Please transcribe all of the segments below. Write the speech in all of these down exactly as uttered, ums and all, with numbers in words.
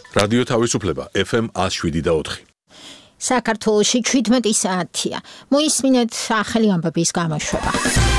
რადიო თავისუფლება ეფ ემ one oh seven და four. საქართველოში seventeen საათია. მოისმინეთ ახალი ამბების გამოშვება.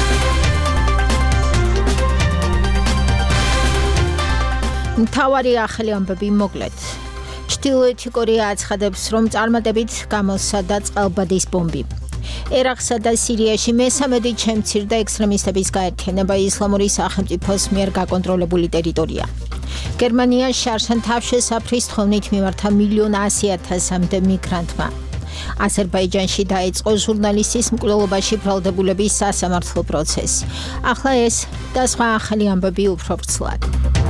მთავარი ახალი ამბები მოკლედ. ჩრდილოეთი კორეა აცხადებს, რომ წარმატებით გამოსცადა წყალბადის ბომბი. ერაყსა და სირიაში მესამედი შემცირდა ექსტრემისტების გაერთიანება ისლამური სახელმწიფოს მიერ გაკონტროლებული ტერიტორია. გერმანია შარშან თავშესაფრის თხოვნით მიმართა მილიონ one hundred thousand-მდე მიგრანტმა. აზერბაიჯანში დაიწყო ჟურნალისტის მკვლელობაში ბრალდებულების სასამართლო პროცესი. ახლა ეს და სხვა ახალი ამბები უფრო ვრცლად.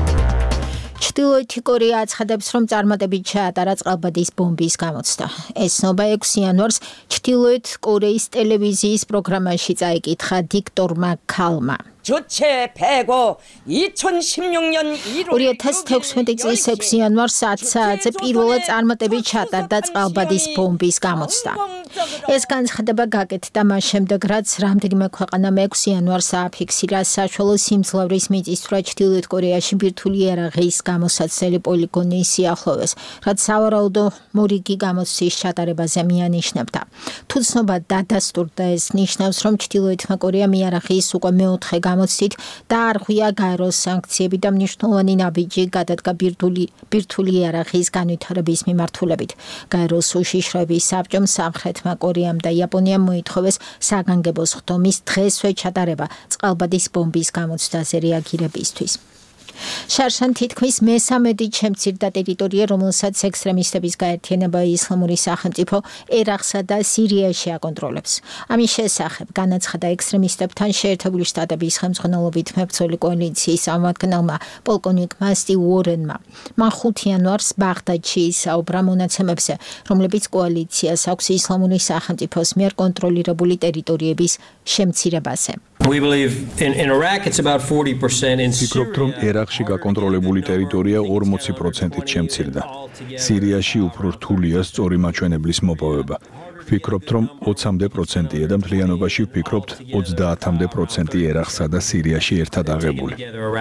ჩრდილოეთი კორეა აცხადებს, რომ წარმატებით ჩაატარა წყალბადის ბომბის გამოცდა. ეს ცნობა ექვსი იანვარს ჩრდილოეთ კორეის ტელევიზიის პროგრამაში წაიკითხა დიქტორმა ქალმა. 주체 패고 이천십육 년 two thousand sixteen წლის ექვსი იანვარს ათი საათზე პირველად წარმატებით ჩატარდა წყალბადის ბომბის გამოცდა. ეს განცხადება გაკეთდა მას შემდეგ, რაც რამდენიმე ქვეყანამ ექვსი იანვარს ააფიქსირა საშუალო სიმძლავრის მიწისძვრა ჩრდილოეთ კორეაში ბირთვული იარაღის გამოსაცდელი პოლიგონის სიახლოვეს, რაც სავარაუდო მორიგი გამოცდის ჩატარებაზე მიანიშნებდა. თუ ცნობა დადასტურდა, ეს ნიშნავს, რომ ჩრდილოეთმა კორეამ იარაღის უკვე მეოთხე გამოცდით დაარღვია გაეროს სანქციები და მნიშვნელოვანი ნაბიჯი გადადგა ბირთვული ბირთვული იარაღის განვითარების მიმართულებით. გაეროს უშიშროების საბჭომ სამხრეთმა კორეამ და იაპონიამ მოითხოვეს საგანგებოს ხდომის დღესვე ჩატარება წყალბადის ბომბის გამოცდაზე რეაგირებისთვის. შარშან თითქმის მესამედი შემცირდა ტერიტორია, რომელსაც ექსტრემისტების გაერთიანება ისლამური სახელმწიფო ერაყსა და სირიაში აკონტროლებს. ამის შესახებ განაცხადა ექსტრემისტებთან შეერთებული შტატების ხელმძღვანელობით მებრძოლი კოალიციის წარმომადგენელმა პოლკოვნიკმა სტივ უორენმა. მან ხუთი იანვარს ბაღდადში ისაუბრა მონაცემებზე, რომლებიც კოალიციას აქვს ისლამური სახელმწიფოს მიერ კონტროლირებული ტერიტორიების შემცირებაზე. We believe in, in Iraq it's about forty percent in ვფიქრობთ, რომ ერაყში გაკონტროლებული ტერიტორია forty percent-ით შემცირდა. სირიაში უფრო რთულია სწორი მაჩვენებლის მოპოვება. ვფიქრობთ, რომ ოცამდე პროცენტია და მთლიანობაში ვფიქრობთ ოცდაათამდე პროცენტი ერაყსა და სირიაში ერთად აღებული.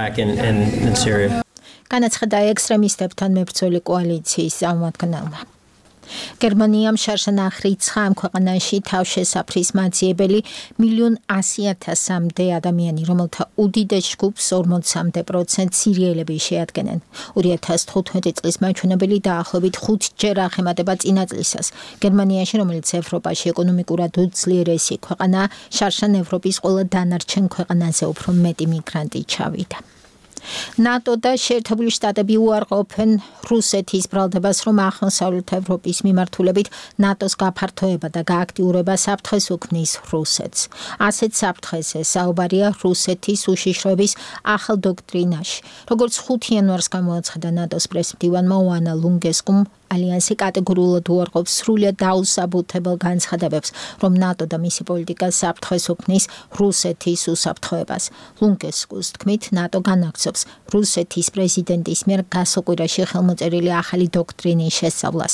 განაცხადა ექსტრემისტებთან მებრძოლი კოალიციის წარმომადგენელმა. გერმანიამ შარშან აღრიცხა ამ ქვეყანაში თავშესაფრის მაძიებელი მილიონ one hundred thousand-მდე ადამიანი, რომელთა უდიდეს ჯგუფს forty percent სირიელები შეადგენენ. two thousand fifteen წლის მაჩვენებელი დაახლოებით ხუთჯერ აღემატება წინა წლისას. გერმანიაში, რომელიც ევროპაში ეკონომიკურად უძლიერესი ქვეყანაა, შარშან ევროპის ყველა დანარჩენ ქვეყანაზე უფრო მეტი მიგრანტი ჩავიდა. ნატო და შეერთებული შტატები უარყოფენ რუსეთის ბრალდებას, რომ აღმოსავლეთ ევროპის მიმართულებით ნატოს გაფართოება და გააქტიურება საფრთხეს უქმნის რუსეთს. ასეთ საფრთხეზე საუბარია რუსეთის უშიშროების ახალ დოქტრინაში. როგორც ხუთი იანვარს გამოაცხადა ნატოს პრესმდივანმა უანა ლუნგესკუმ, ალიანსი კატეგორიულად უარყოფს სრულიად დაუსაბუთებელ განცხადებებს, რომ ნატო და მისი პოლიტიკა საფრთხეს უქმნის რუსეთის უსაფრთხოებას. ლუნგესკუმის თქმით, ნატო განაგრძობს რუსეთის პრეზიდენტის მიერ გასულ კვირაში ხელმოწერილი ახალი დოქტრინის შესწავლას.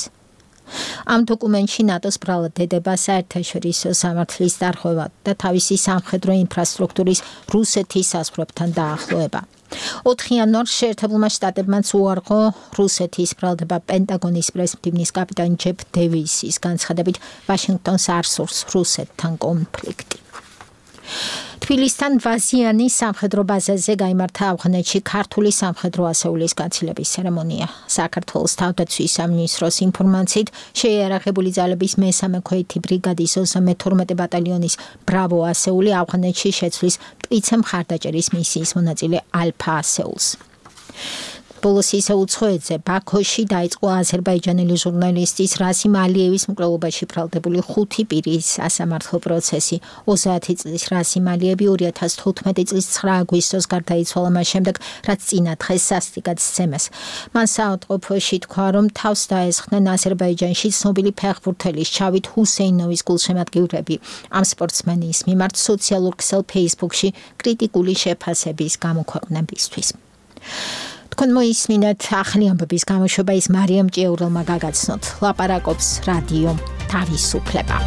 ამ დოკუმენტში ნატოს ბრალად დედება საერთაშორისო სამართლის დარღვევა და თავისი სამხედრო ინფრასტრუქტურის რუსეთის საზღვრებთან დაახლოება. ოთხი იანვარს შეერთებულმა შტატებმაც უარყო რუსეთის ბრალდება პენტაგონის პრესმდივნის კაპიტან ჯეფ დევისის განცხადებით, ვაშინგტონს არ სურს რუსეთთან კონფლიქტი. თბილისთან ვაზიანის სამხედრო ბაზაზე გაიმართა ავღანეთში ქართული სამხედრო ასეულის გაცილების ცერემონია. საქართველოს თავდაცვის სამინისტროს ინფორმაციით, შეიარაღებული ძალების მესამე ქვეითი ბრიგადის ოცდამეთორმეტე ბატალიონის ბრავო ასეული ავღანეთში შეცვლის მტკიცე მხარდაჭერის მისიის მონაწილე ალფა ასეულს. ბოლოს ისე უცხოეთზე ბაქოში დაიწყო აზერბაიჯანელი ჟურნალისტის რასიმ ალიევის მკვლელობაში ბრალდებული ხუთი პირის სასამართლო პროცესი. ოცდაათი წლის რასიმ ალიევი two thousand fifteen წლის ცხრა აგვისტოს გარდაიცვალა მას შემდეგ, რაც წინა დღეს სასტიკად სცემეს. მან საავადმყოფოში თქვა, რომ თავს დაესხნენ აზერბაიჯანში ცნობილი ფეხბურთელის ჩავით ჰუსეინოვის გულშემატკივრები. ამ სპორტსმენის მიმართ სოციალურ ქსელ Facebook-ში კრიტიკული შეფასების გამოქვეყნებისთვის. თქვენ მოისმინეთ ახალი ამბების გამოშვება, ის მარიამ ჭიაურელმა გაგაცნოთ. ლაპარაკობს რადიო თავისუფლება.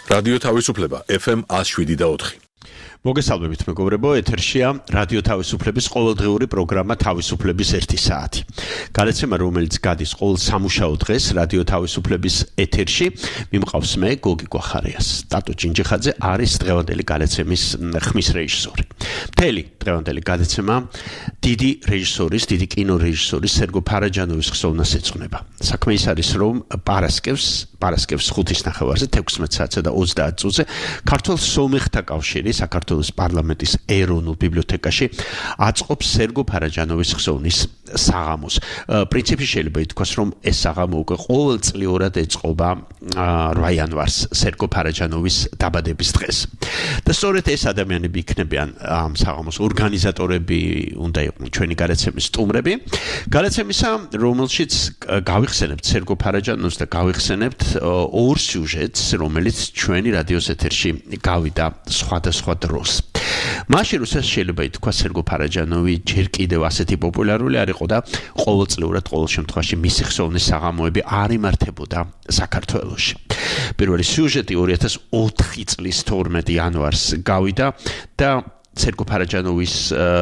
რადიო თავისუფლება F M one oh seven point four. მოგესალმებით მეგობრებო, ეთერშია რადიო თავისუფლების ყოველდღიური პროგრამა თავისუფლების ერთი საათი. გადაცემა, რომელიც გადის ყოველ სამუშაო დღეს რადიო თავისუფლების ეთერში, მიმყავს მე გოგი გვახარიას. ტატო ჯინჯიხაძე არის დღევანდელი გადაცემის ხმის რეჟისორი. მთელი დღევანდელი გადაცემა დიდი რეჟისორის, დიდი კინორეჟისორის სერგო ფარაჯანოვის ხსოვნას ეძღვნება. საქმე ის არის, რომ პარასკევს, პარასკევს ხუთის ნახევარზე, თექვსმეტ საათსა და ოცდაათ წუთზე ქართულ სომეხთა კავშირი საქართველოს პარლამენტის ეროვნულ ბიბლიოთეკაში აწყობს სერგო ფარაჯანოვის ხსოვნის საღამოს. პრინციპში შეიძლება ითქვას, რომ ეს საღამო უკვე ყოველწლიურად ეწყობა რვა იანვარს სერგო ფარაჯანოვის დაბადების დღეს. და სწორედ ეს ადამიანები იქნებიან ამ საღამოს ორგანიზატორები, უნდა იყვნენ ჩვენი გადაცემის სტუმრები. გადაცემისა, რომელშიც გავიხსენებთ სერგო ფარაჯანოვს და გავიხსენებთ ორ სიუჟეტს, რომელიც ჩვენი რადიოს ეთერში გავიდა სხვადასხვა დროს. მაშინ რუსეთს შეიძლება ითქვას, სერგო ფარაჯანოვი ჯერ კიდევ ასეთი პოპულარული არ იყო და ყოველწლიურად ყოველ შემთხვევაში მისი ხსოვნის საღამოები არ იმართებოდა საქართველოში. პირველი სიუჟეტი ორი ათას ოთხი წლის თორმეტ იანვარს გავიდა და სერგო ფარაჯანოვის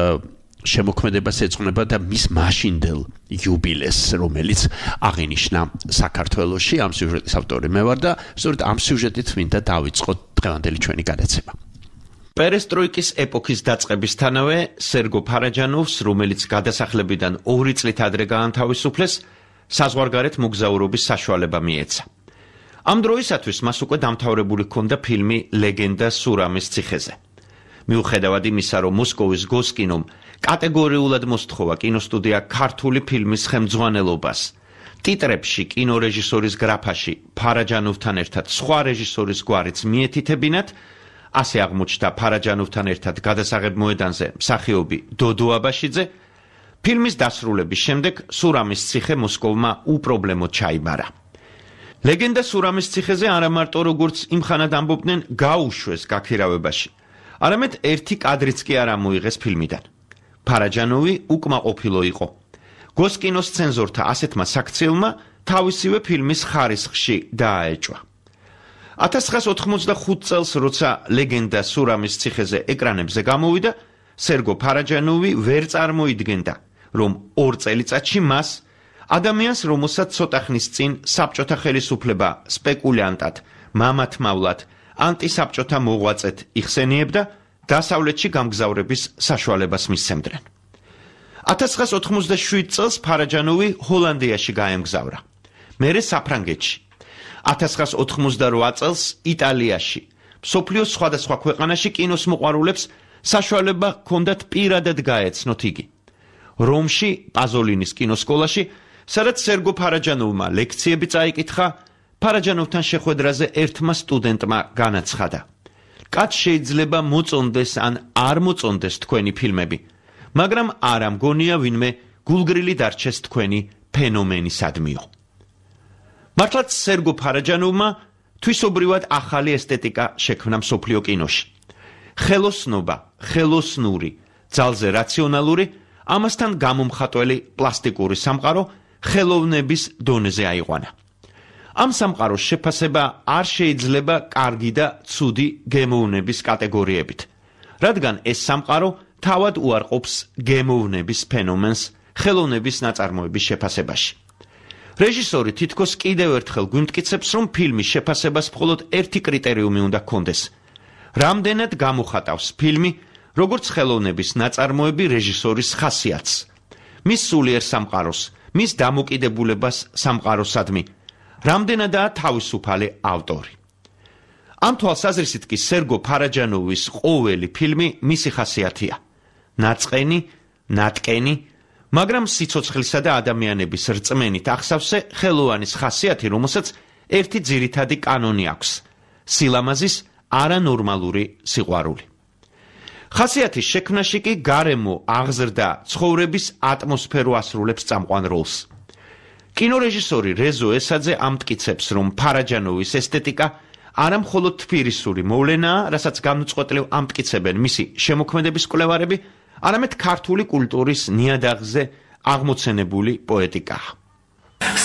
შემოქმედებას ეძღვნება და მის მაშინდელ იუბილეს, რომელიც აღინიშნა საქართველოში. ამ სიუჟეტის ავტორი მე ვარ და სწორედ ამ სიუჟეტით მინდა დავიწყოთ დღევანდელი ჩვენი გადაცემა. პერესტროიკის ეპოქის დაწყებისთანავე სერგო ფარაჯანოვს, რომელიც გადასახლებიდან ორი წლით ადრე გაანთავისუფლეს, საზღვარგარეთ მოგზაურობის საშუალება მიეცა. ამ დროისათვის მას უკვე დამთავრებული ჰქონდა ფილმი ლეგენდა სურამის ციხეზე. მიუხედავად იმისა, რომ მოსკოვის გოსკინომ კატეგორიულად მოსთხოვა კინოსტუდია ქართული ფილმის ხელმძღვანელობას, ტიტრებში კინორეჟისორის გრაფაში ფარაჯანოვთან ერთად სხვა რეჟისორის გვარიც მიეთითებინათ, ასე აღმოჩნდა ფარაჯანოვთან ერთად გადასაღებ მოედანზე მსახიობი დოდო აბაშიძე, ფილმის დასრულების შემდეგ სურამის ციხე მოსკოვმა უპრობლემოდ ჩაიბარა. ლეგენდა სურამის ციხეზე არა მარტო როგორც იმხანად ამბობდნენ გაუშვეს გაქირავებაში, არამედ ერთი კადრიც კი არ ამოიღეს ფილმიდან. ფარაჯანოვი უკმაყოფილო იყო. გოსკინოს ცენზორთა ასეთმა საქციელმა თავისივე ფილმის ხარისხში დააეჭვა. ათას ცხრაას ოთხმოცდახუთ წელს, როცა ლეგენდა სურამის ციხეზე ეკრანებზე გამოვიდა, სერგო ფარაჯანოვი ვერ წარმოიდგენდა, რომ ორ წელიწადში მას, ადამიანს, რომელსაც ცოტა ხნის წინ საბჭოთა ხელისუფლება სპეკულიანტად, მამათმავლად, ანტისაბჭოთა მოღვაწედ იხსენიებდა, დასავლეთში გამგზავრების საშუალებას მისცემდნენ. ათას ცხრაას ოთხმოცდაშვიდ წელს ფარაჯანოვი ჰოლანდიაში გაემგზავრა, მერე საფრანგეთში. ათას ცხრაას ოთხმოცდარვა წელს იტალიაში, მსოფლიოს სხვადასხვა ქვეყანაში კინოს მოყვარულებს საშუალება ჰქონდათ პირადად გაეცნოთ იგი. რომში, პაზოლინის კინოსკოლაში, სადაც სერგო ფარაჯანოვმა ლექციები წაიკითხა, ფარაჯანოვთან შეხვედრაზე ერთმა სტუდენტმა განაცხადა: კაც შეიძლება მოწონდეს ან არ მოწონდეს თქვენი ფილმები, მაგრამ არა მგონია ვინმე გულგრილი დარჩეს თქვენი ფენომენისადმიო. მართლაც სერგო ფარაჯანოვმა თვისობრივად ახალი ესთეტიკა შექმნა მსოფლიო კინოში. ხელოსნობა, ხელოსნური, ძალზე რაციონალური, ამასთან გამომხატველი პლასტიკური სამყარო ხელოვნების დონეზე აიყვანა. ამ სამყაროს შეფასება არ შეიძლება კარგი და ცუდი გემოვნების კატეგორიებით, რადგან ეს სამყარო თავად უარყოფს გემოვნების ფენომენს ხელოვნების ნაწარმოების შეფასებაში. რეჟისორი თითქოს კიდევ ერთხელ გვიმტკიცებს, რომ ფილმის შეფასებას მხოლოდ ერთი კრიტერიუმი უნდა ჰქონდეს: რამდენად გამოხატავს ფილმი, როგორც ხელოვნების ნაწარმოები რეჟისორის ხასიათს, მის სულიერ სამყაროს, მის დამოკიდებულებას სამყაროსადმი, რამდენადაა თავისუფალი ავტორი. ამ თვალსაზრისით კი სერგო ფარაჯანოვის ყოველი ფილმი მისი ხასიათია: ნაწყენი, ნატკენი, მაგრამ სიცოცხლისა და ადამიანების რწმენით ახსავსე ხელოვანის ხასიათი, რომელსაც ერთი ძირითადი კანონი აქვს: სილამაზის არანორმალური სიყვარული. ხასიათის შექმნაში კი გარემო აღზრდა ცხოვრების ატმოსფერო ასრულებს წამყვან როლს. კინორეჟისორი რეზო ესაძე ამტკიცებს, რომ ფარაჯანოვის ესთეტიკა არა მხოლოდ თბილისური მოვლენაა, რასაც განუწყვეტლივ ამტკიცებენ მისი შემოქმედების კვლევარები, არამედ ქართული კულტურის ნიადაგზე აღმოცენებული პოეტიკაა.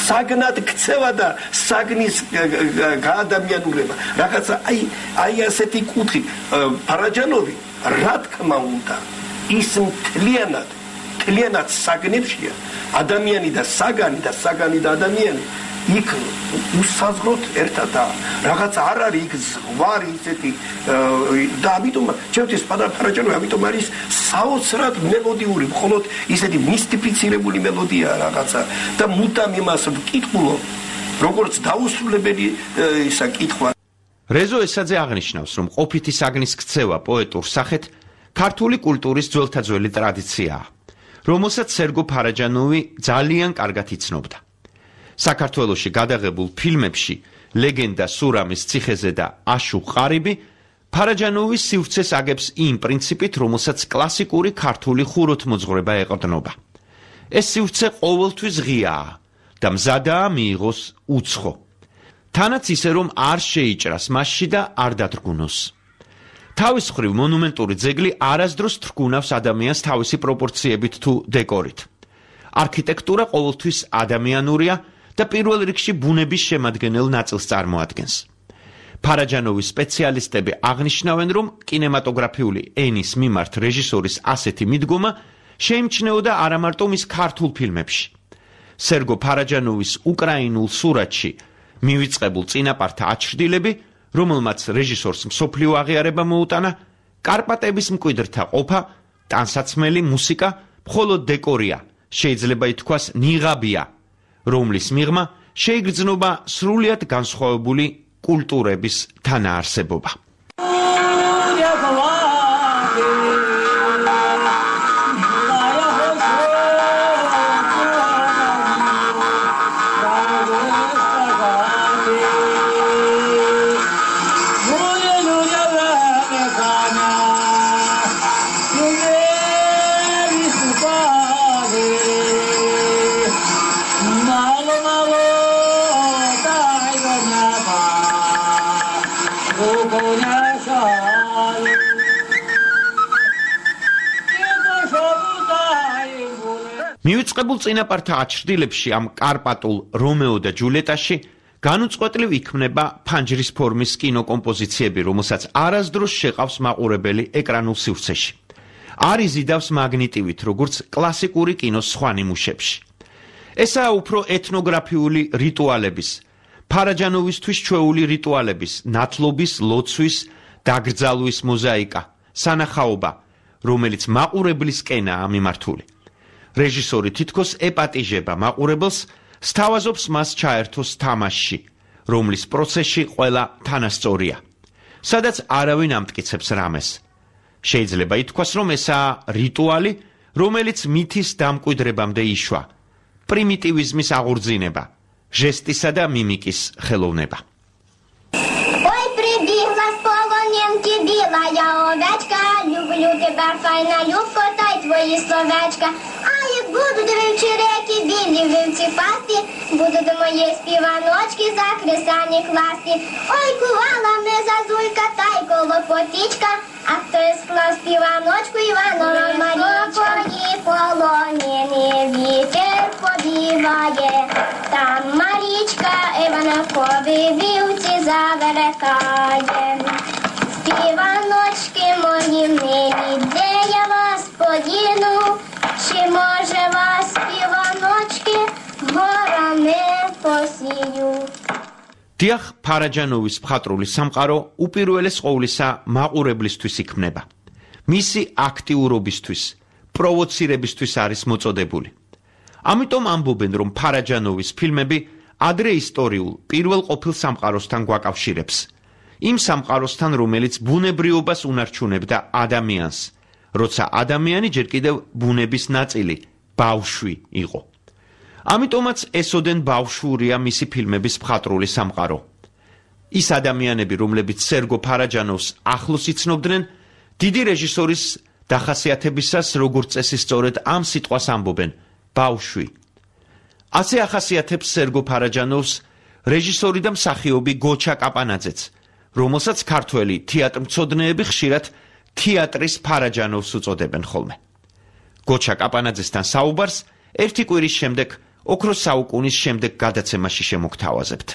საგნად ქცევა და საგნის გაადამიანურება. რაღაცა აი აი ასეთი კუთხით ფარაჯანოვი რა თქმა უნდა ის მთლიანად მთლიანად საგნებშია ადამიანი და საგანი და საგანი და ადამიანი იქ უსაზღროდ ერთადა რაღაც არ არის იქ ზღვარი ისეთი და ამიტომ ჩემთვის ფარაჯანოვი ამიტომ არის საოცრად მელოდიური მხოლოდ ისეთი მისტიფიცირებული მელოდია რაღაცა და მუდამ იმას ვკითხულობ როგორც დაუსრულებელი ისა კითხვა. რეზო ესაძე აღნიშნავს, რომ ყოფითი საგნის ქცევა პოეტურ სახეთ ქართული კულტურის ძველთაძველი ტრადიციაა, რომელსაც სერგო ფარაჯანოვი ძალიან კარგად იცნობდა. საქართველოში გადაღებულ ფილმებში ლეგენდა სურამის ციხეზე და აშუღ ყარიბი ფარაჯანოვის სივრცეს აგებს იმ პრინციპით, რომელსაც კლასიკური ქართული ხუროთმოძღვრება ეყრდნობა. ეს სივრცე ყოველთვის ღიაა და მზადაა მიიღოს უცხო. თანაც ისე რომ არ შეიჭრას მასში და არ დათრგუნოს. თავის მხრივ მონუმენტური ძეგლი არასდროს თრგუნავს ადამიანს თავისი პროპორციებით თუ დეკორით. არქიტექტურა ყოველთვის ადამიანურია და პირველ რიგში ბუნების შემადგენელ ნაწილს წარმოადგენს. ფარაჯანოვის სპეციალისტები აღნიშნავენ, რომ კინემატოგრაფიული ენის მიმართ რეჟისორის ასეთი მიდგომა შეიმჩნეოდა არა მარტო მის ქართულ ფილმებში. სერგო ფარაჯანოვის უკრაინულ სურათში მივიწყებულ წინაპართა აჩრდილები, რომელმაც რეჟისორს მსოფლიო აღიარება მოუტანა, კარპატების მკვიდრთა ყოფა, ტანსაცმელი მუსიკა, მხოლოდ დეკორია, შეიძლება ითქვას ნიღაბია, რომლის მიღმა შეიგრძნობა სრულიად განსხვავებული კულტურების თანაარსებობა. მივიწყებულ წინაპართა აჩრდილებში ამ კარპატულ რომეო და ჯულიეტაში განუწყვეტლივ იქმნება ფანჯრის ფორმის კინოკომპოზიციები, რომელსაც არასდროს შეყავს მაყურებელი ეკრანულ სივრცეში. არ იზიდავს მაგნიტივით, როგორც კლასიკური კინოს სხვა ნიმუშებში. ესაა უფრო ეთნოგრაფიული რიტუალების, ფარაჯანოვისთვის ჩვეული რიტუალების, ნათლობის, ლოცვის, დაგრძალვის მოზაიკა, სანახაობა, რომელიც მაყურებლისკენაა მიმართული. რეჟისორი თითქოს ეპატიჟება მაყურებელს, სთავაზობს მას ჩაერთოს თამაშში, რომლის პროცესში ყველა თანასწორია, სადაც არავინ ამტკიცებს რამეს. შეიძლება ითქვას, რომ ესაა რიტუალი, რომელიც მითის დამკვიდრებამდე იშვა, პრიმიტივიზმის აღორძინება, ჟესტისა და мимикის ხელოვნება. Ой, прибегла с полоненки белая овечка, люблю тебя, файна котай твои словечка. А як будуть вивчі реки, білі вивці пасти, будуть мої співаночки за кресані класти. Ой, кувала мене зазулька, та й колопотічка, а хто склав співаночку Іванова Марічка. Твої полонені вітер побіває, там Марічка Івановкові вівці заверекає. Співаночки мої милі, де я вас подіну, чи може вас співаночки горами посію. დიახ, ფარაჯანოვის მხატვრული სამყარო უპირველეს ყოვლისა მაყურებლისთვის იქმნება. მისი აქტიურობისთვის, პროვოცირებისთვის არის მოწოდებული. ამიტომ ამბობენ, რომ ფარაჯანოვის ფილმები ადრე ისტორიულ პირველ ყოფილ სამყაროსთან გვაკავშირებს. იმ სამყაროსთან, რომელიც ბუნებრიობას უნარჩუნებდა ადამიანს, როცა ადამიანი ჯერ კიდევ ბუნების ნაწილი, ბავშვი იყო. ამიტომაც ესოდენ ბავშვურია მისი ფილმების მხატვრული სამყარო. ის ადამიანები, რომლებიც სერგო ფარაჯანოვს ახლოს იცნობდნენ, დიდი რეჟისორის დახასიათებისას, როგორც წესი სწორედ ამ სიტყვას ამბობენ, ბავშვი. ასე ახასიათებს სერგო ფარაჯანოვს რეჟისორი და მსახიობი გოჩა კაპანაძეც, რომელსაც ქართველი თეატრმცოდნეები ხშირად თეატრის ფარაჯანოვს უწოდებენ ხოლმე. გოჩა კაპანაძესთან საუბარს ერთი კვირის შემდეგ ოქროს საუკუნის შემდეგ გადაცემაში შემოგთავაზებთ.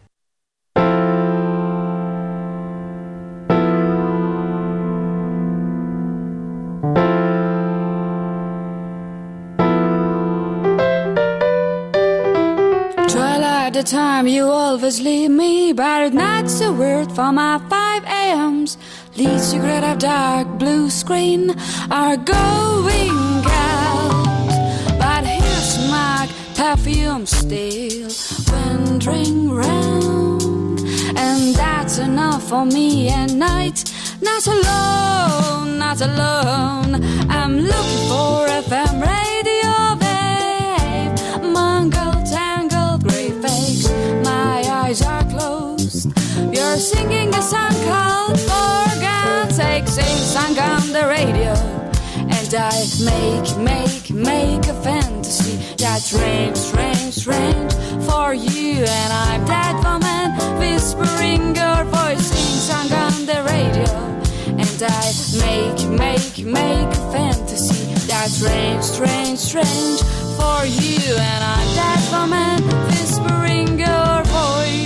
The time you always leave me, but not a word from my five a.m.s. Lead secret of dark blue screen are going out, but here's my perfume still wandering round, and that's enough for me at night. Not alone, not alone. I'm looking for F M radio, babe. Mongol tangle grey face. My eyes are closed. You're singing a song called For God's Sake. Sing song on the radio, and I make, make, make a fantasy that's strange, strange, strange for you. And I'm that woman whispering your voice. Sing song on the radio, and I make, make, make a fantasy that's strange, strange, strange for you. And I'm that woman whispering your voice.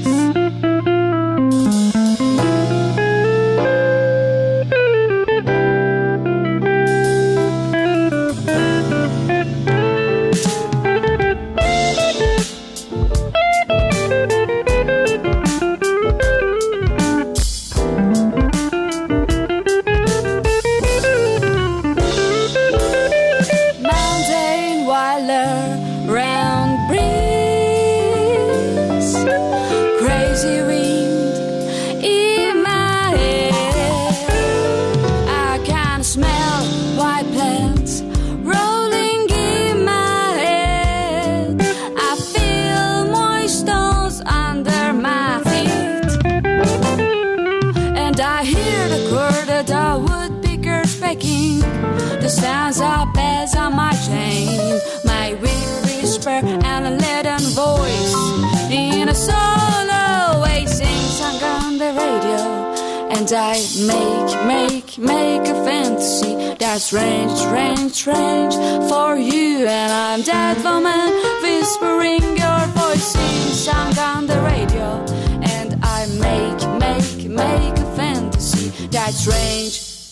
The sounds are bells on my chain, my weak whisper and a leaden voice in a solo way, sing song on the radio, and I make, make, make a fantasy that's strange, strange, strange for you. And I'm that woman whispering your voice, sing song on the radio, and I make, make, make a fantasy that's strange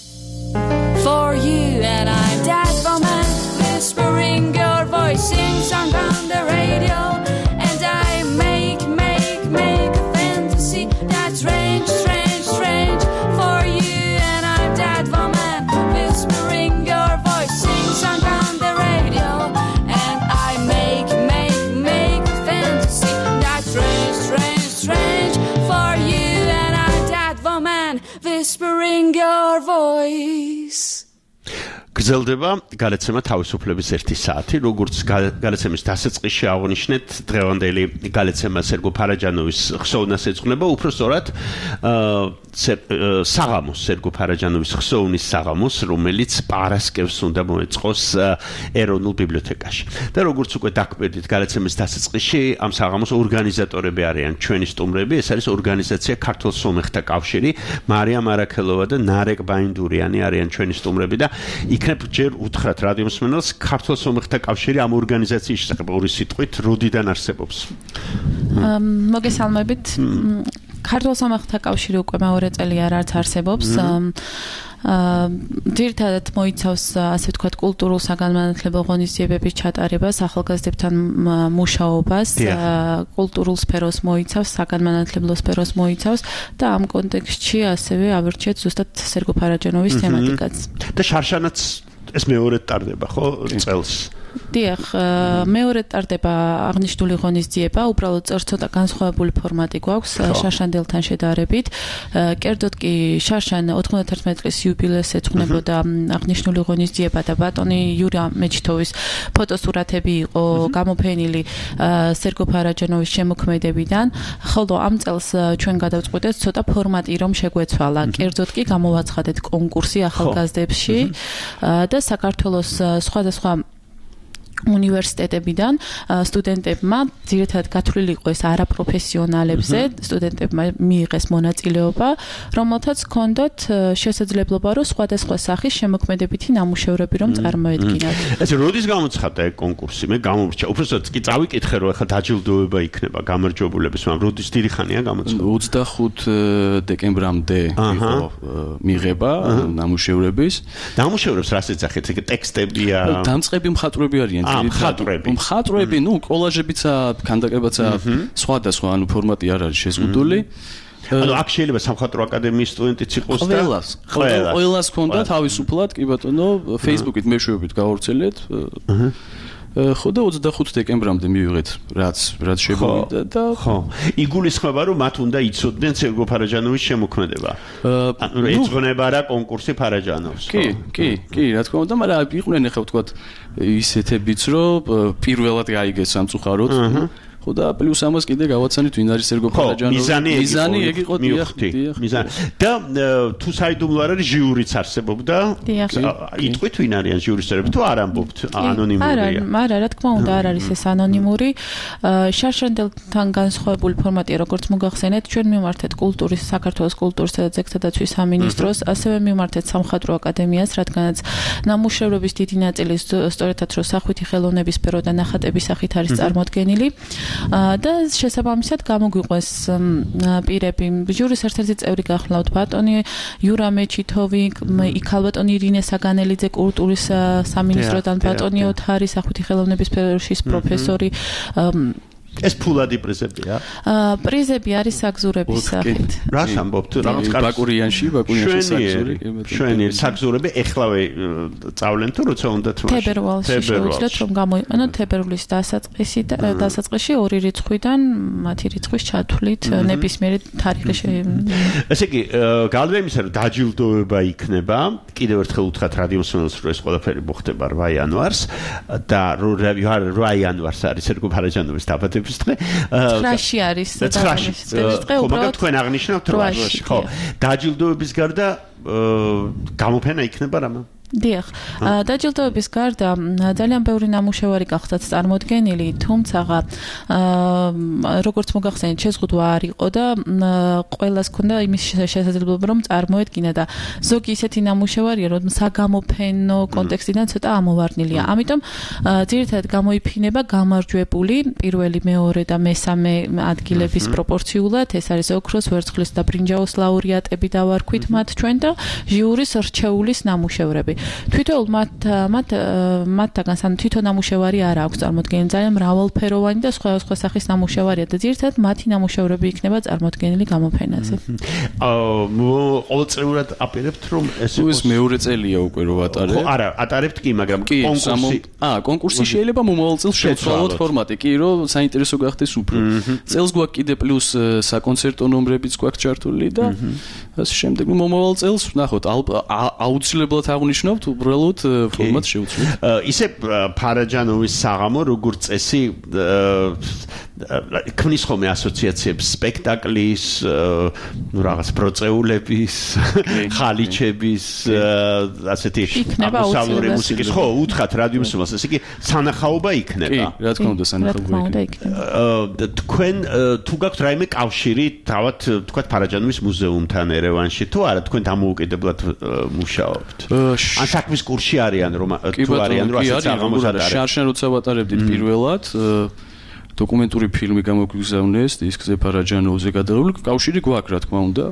for you. And I'm that woman whispering your voice, sing song on the radio, and I make, make, make a fantasy that's strange, strange, strange for you. And I'm that woman whispering your voice, sing song on the radio, and I make, make, make a fantasy that's strange, strange, strange for you. And I'm that woman whispering your voice. გრძელდება გადაცემა თავისუფლების ერთი საათი, როგორც გადაცემის დასაწყისში აღნიშნეთ, დღევანდელი გადაცემა სერგო ფარაჯანოვის ხსოვნას ეძღვნება, უფრო სწორად საღამოს, სერგო ფარაჯანოვის ხსოვნის საღამოს, რომელიც პარასკევს უნდა მოეწყოს ეროვნულ ბიბლიოთეკაში. და როგორც უკვე დაგკვირდით გადაცემის დასაწყისში, ამ საღამოს ორგანიზატორები არიან ჩვენი სტუმრები, ეს არის ორგანიზაცია ქართულ სომეხთა კავშირი, მარიამ არაქელოვა და ნარეკ ბაინდურიანი არიან ჩვენი სტუმრები და იქნებ ჯერ უთხრათ რადიო მსმენელს, ქართულ სომეხთა კავშირი ამ ორგანიზაციის შესახებ ორი სიტყვით როდიდან არსებობს? მოგესალმებით. ქართულ სომეხთა კავშირი უკვე მეორე წელია რაც არსებობს. ძირითადად მოიცავს, ასე ვთქვათ, კულტურულ საგანმანათლებლო ღონისძიებების ჩატარებას, ახალგაზრდებთან მუშაობას, კულტურულ სფეროს მოიცავს, საგანმანათლებლო სფეროს მოიცავს და ამ კონტექსტში ასევე ავირჩიეთ ზუსტად სერგო ფარაჯანოვის თემატიკაც. და შარშანაც ეს მეორედ ტარდება, ხო, წელს? დიახ, მეორედ ტარდება აღნიშნული ღონისძიება, უბრალოდ ცოტა განსხვავებული ფორმატი გვაქვს შარშანდელთან შედარებით. კერძოდ კი შარშან ოთხმოცდაათი წლის იუბილეს ეძღვნებოდა აღნიშნული ღონისძიება და ბატონი იურა მეჩითოვის ფოტოსურათები იყო გამოფენილი სერგო ფარაჯანოვის შემოქმედებიდან, ხოლო ამ წელს ჩვენ გადავწყვიტეთ ცოტა ფორმატი რომ შეგვეცვალა. კერძოდ კი გამოვაცხადეთ კონკურსი ახალგაზრდებში და საქართველოს სხვადასხვა უნივერსიტეტებიდან სტუდენტებმა ძირითადად გათვლილი იყო ეს არაპროფესიონალებზე, სტუდენტებმა მიიღეს მონაწილეობა, რომელთაც ჰქონდათ შესაძლებლობა, რომ სხვადასხვა სახის შემოქმედებითი ნამუშევრები რომ წარმოედგინათ. ეს როდის გამოცხადდა ეგ კონკურსი? მე გამომრჩა. უბრალოდ კი წავიკითხე, რომ ახლა დაჯილდოება იქნება გამარჯვებულების, მაგრამ როდის დიდი ხანია გამოცხადდა? ოცდახუთი დეკემბრამდე იყო მიღება ნამუშევრების. ნამუშევრებს რას ეძახეთ? ეგ ტექსტებია? დამწყები მხატვრები არიან. მხატვრები. მხატვრები, ნუ კოლაჟებიცა, ქანდაკებაცა სხვადასხვა, ანუ ფორმატი არ არის შეზღუდული. ანუ აქ შეიძლება სამხატვრო აკადემიის სტუდენტიც იყოს და ყველას, ყველას ჰქონდა თავისუფლად, კი ბატონო, Facebook-ით მეშვეობით გავავრცელეთ. ხო და ოცდახუთი დეკემბრამდე მივიღეთ რაც რაც შემოვიდა და ხო იგულისხმება რომ მათ უნდა იცოდნენ სერგო ფარაჯანოვის შემოქმედება ანუ ეძღვნება რა კონკურსი ფარაჯანოვს კი კი კი რა თქმა უნდა მაგრამ იყვნენ ახლა ვთქვათ ისეთებიც რომ პირველად გაიგეს სამწუხაროდ ხო და პლუს ამას კიდე გავაცანით ვინ არის სერგო ფარაჯანოვი მიზანი ეგ იყო მიზანი და თუ საიდუმლო არ არის ჟიურიც არსებობდა იტყვით ვინ არიან ჟიურის წევრები თუ არ ამბობთ ანონიმურია არა რა თქმა უნდა არ არის ეს ანონიმური შარშანდელთან განსხვავებული ფორმატია როგორც მოგახსენეთ ჩვენ მიმართეთ კულტურის საქართველოს კულტურისა და ძეგლთა დაცვის სამინისტროს ასევე მიმართეთ სამხატვრო აკადემიას რადგანაც ნამუშევრების დიდი ნაწილი სწორედაც რომ სახვითი ხელოვნების სფერო და ნახატების სახით არის წარმოდგენილი და შესაბამისად გამოგვიყვეს პირები ჟურის ერთ-ერთი წევრი გახლავთ ბატონი იურა მეჩითოვი იქ ალბატონი ირინე საგანელიძე კულტურის სამინისტროდან ბატონი ოთარი სახვითი ხელოვნების სფეროშის პროფესორი ეს ფულადი პრიზებია? აა პრიზები არის საგზურების სახით. რას ამბობთ? რაღაც კარგ ბაკურიანში, ბაკურიანში საგზური. შვენი საგზურები ეხლავე წავლენ თუ როცა უნდათ მაშინ. თებერვალში შეუძლიათ რომ გამოიყენოთ თებერვლის დასაწყისი და დასაწყისში ორი რიცხვიდან მათი რიცხვის ჩათვლით ნებისმიერი თარიღი. ესე იგი, გარდა იმისა, რომ დაჯილდოება იქნება, კიდევ ერთხელ უთხრათ რადიო მსმენელს, რომ ეს ყველაფერი მოხდება რვა იანვარს და რვა იანვარს არის სერგო ფარაჯანოვის დაბადების ცხრაში არის დაბადების დღე უბრალოდ თქვენ აღნიშნავთ რვაში ხო დაჯილდოების გარდა გამოფენა იქნება რამე დიახ, დაჯილდოების გარდა ძალიან ბევრი ნამუშევარი გახდათ წარმოდგენილი, თუმცა როგორც მოგახსენეთ, შეზღუდვა არ იყო და ყველას ჰქონდა იმის შესაძლებლობა რომ წარმოედგინა და ზოგი ისეთი ნამუშევარია, რომ საგამოფენო კონტექსტიდან ცოტა ამოვარდნილია. ამიტომ ძირითადად გამოიფინება გამარჯვებული პირველი, მეორე და მესამე ადგილების პროპორციულად, ეს არის ოქროს, ვერცხლის და ბრინჯაოს ლაურეატები დავარქვით მათ ჩვენ და ჟიურის რჩეულის ნამუშევრები. თვითონ მათ მათ მათთან სამ თვითონ ნამუშევარი არ აქვს წარმოდგენილი ძალიან მრავალფეროვანი და სხვა სხვა სახის ნამუშევარია და ძირითადად მათი ნამუშევრები იქნება წარმოდგენილი გამოფენაზე. აა ყოველწლიურად აპირებთ რომ ეს ის მეორე წელია უკვე რომ ატარებ. ხო არა, ატარებთ კი, მაგრამ კონკურსი აა კონკურსი შეიძლება მომავალ წელს შევცვალოთ ფორმატი კი რომ საინტერესო გახდეს უფრო. წელს გვაქვს კიდე პლუს საკონცერტო ნომრებიც გვაქვს ჩართული და ასე შემდეგ მომავალ წელს ნახოთ აუცილებლად აღნიშნავთ უბრალოდ ფორმატს შევცვლით. ისე ფარაჯანოვის საღამო როგორც წესი ქმნის ხოლმე ასოციაციებს სპექტაკლის, ნუ რაღაც პროცეულების, ხალიჩების, ასეთი ამუსავლური მუსიკის, ხო, უთხრათ რადიო მსმენელს, ესე იგი სანახაობა იქნება. კი, რა თქმა უნდა, სანახაობა იქნება. თქვენ თუ გაქვთ რაიმე კავშირი თავად თქვათ ფარაჯანოვის მუზეუმთან ერევანში თუ არა, თქვენ დამოუკიდებლად მუშაობთ? ან საქმის კურსში არიან რომ თუ არიან რომ ასეც აღამოს ატარებთ. შარშან როცა ვატარებდით პირველად დოკუმენტური ფილმი გამოგვიგზავნეს დისკზე ფარაჯანოვზე გადაღებული კავშირი გვაქვს რა თქმა უნდა.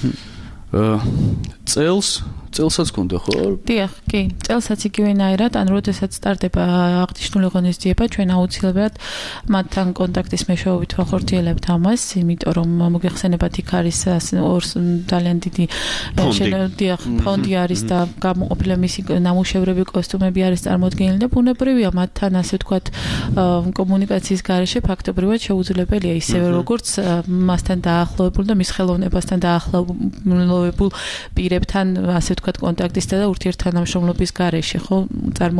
წელს წელსაც გქონდა ხო? დიახ, კი, წელსაც იგივენაირად, ან როდესაც სტარტდება აღნიშნული ღონისძიება, ჩვენ აუცილებლად მათთან კონტაქტის მეშვეობით ვახორციელებთ ამას, იმიტომ რომ მოგეხსენებათ იქ არის ორ ძალიან დიდი დიახ, ფონდი არის და გამოყოფილი მისი ნამუშევრები, კოსტუმები არის წარმოდგენილი და ბუნებრივია მათთან ასე ვთქვათ კომუნიკაციის გარეშე ფაქტობრივად შეუძლებელია ისევე როგორც მასთან დაახლოებულ და მის ხელოვნებასთან დაახლოებულ პირებთან ასე ვთქვათ კონტაქტისა და ურთიერთთანამშრომლობის გარეშე, ხო,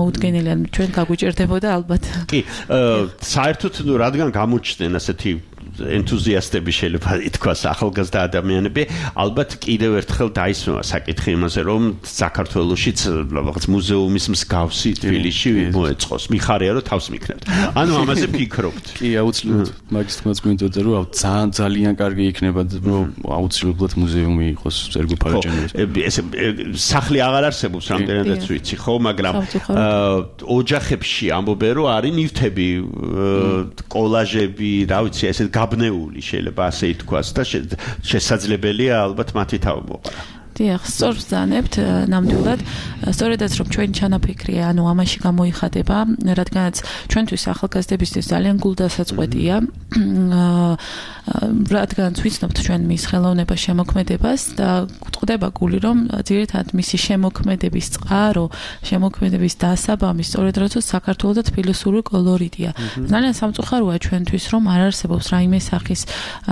წარმოუდგენელია, ჩვენ გაგვიჭირდებოდა ალბათ. კი, საერთოდ რადგან გამოჩნდნენ ასეთი ენთუზიასტები შეიძლება ითქვას ახალგაზრდა ადამიანები ალბათ კიდევ ერთხელ დაისმევა საკითხი იმაზე რომ საქართველოშიც რაღაც მუზეუმის მსგავსი თბილისში მოეწყოს მიხარია რომ თავს მიქნებთ ანუ ამაზე ფიქრობთ კი აუცილებლად მაგის თქმაც გვინდოდა რომ ძალიან ძალიან კარგი იქნება რომ აუცილებლად მუზეუმი იყოს სერგო ფარაჯანოვის ესე სახლი აღარ არსებობს რამდენადაც ვიცი ხო მაგრამ ოჯახებში ამბობენ რომ არის ნივთები კოლაჟები რა ვიცი ესე გაბნეული შეიძლება ასე ითქვას და შესაძლებელია ალბათ მათი თავი მოყარა დიახ, სწორს ვზანებთ, ნამდვილად, სწორედაც რომ ჩვენი ჩანაფიქრია, ანუ ამაში გამოიხატება, რადგანაც ჩვენთვის ახალგაზრდებისთვის ძალიან გულდასაწყვეტია, რადგანაც ვიცნობთ ჩვენ მის ხელოვნება შემოქმედებას და გვწყდება გული, რომ ძირითადად მისი შემოქმედების წყარო, შემოქმედების დასაბამი სწორედ როცა საქართველოს და თბილისური კოლორიტია. ძალიან სამწუხაროა ჩვენთვის, რომ არ არსებობს რაიმე სახის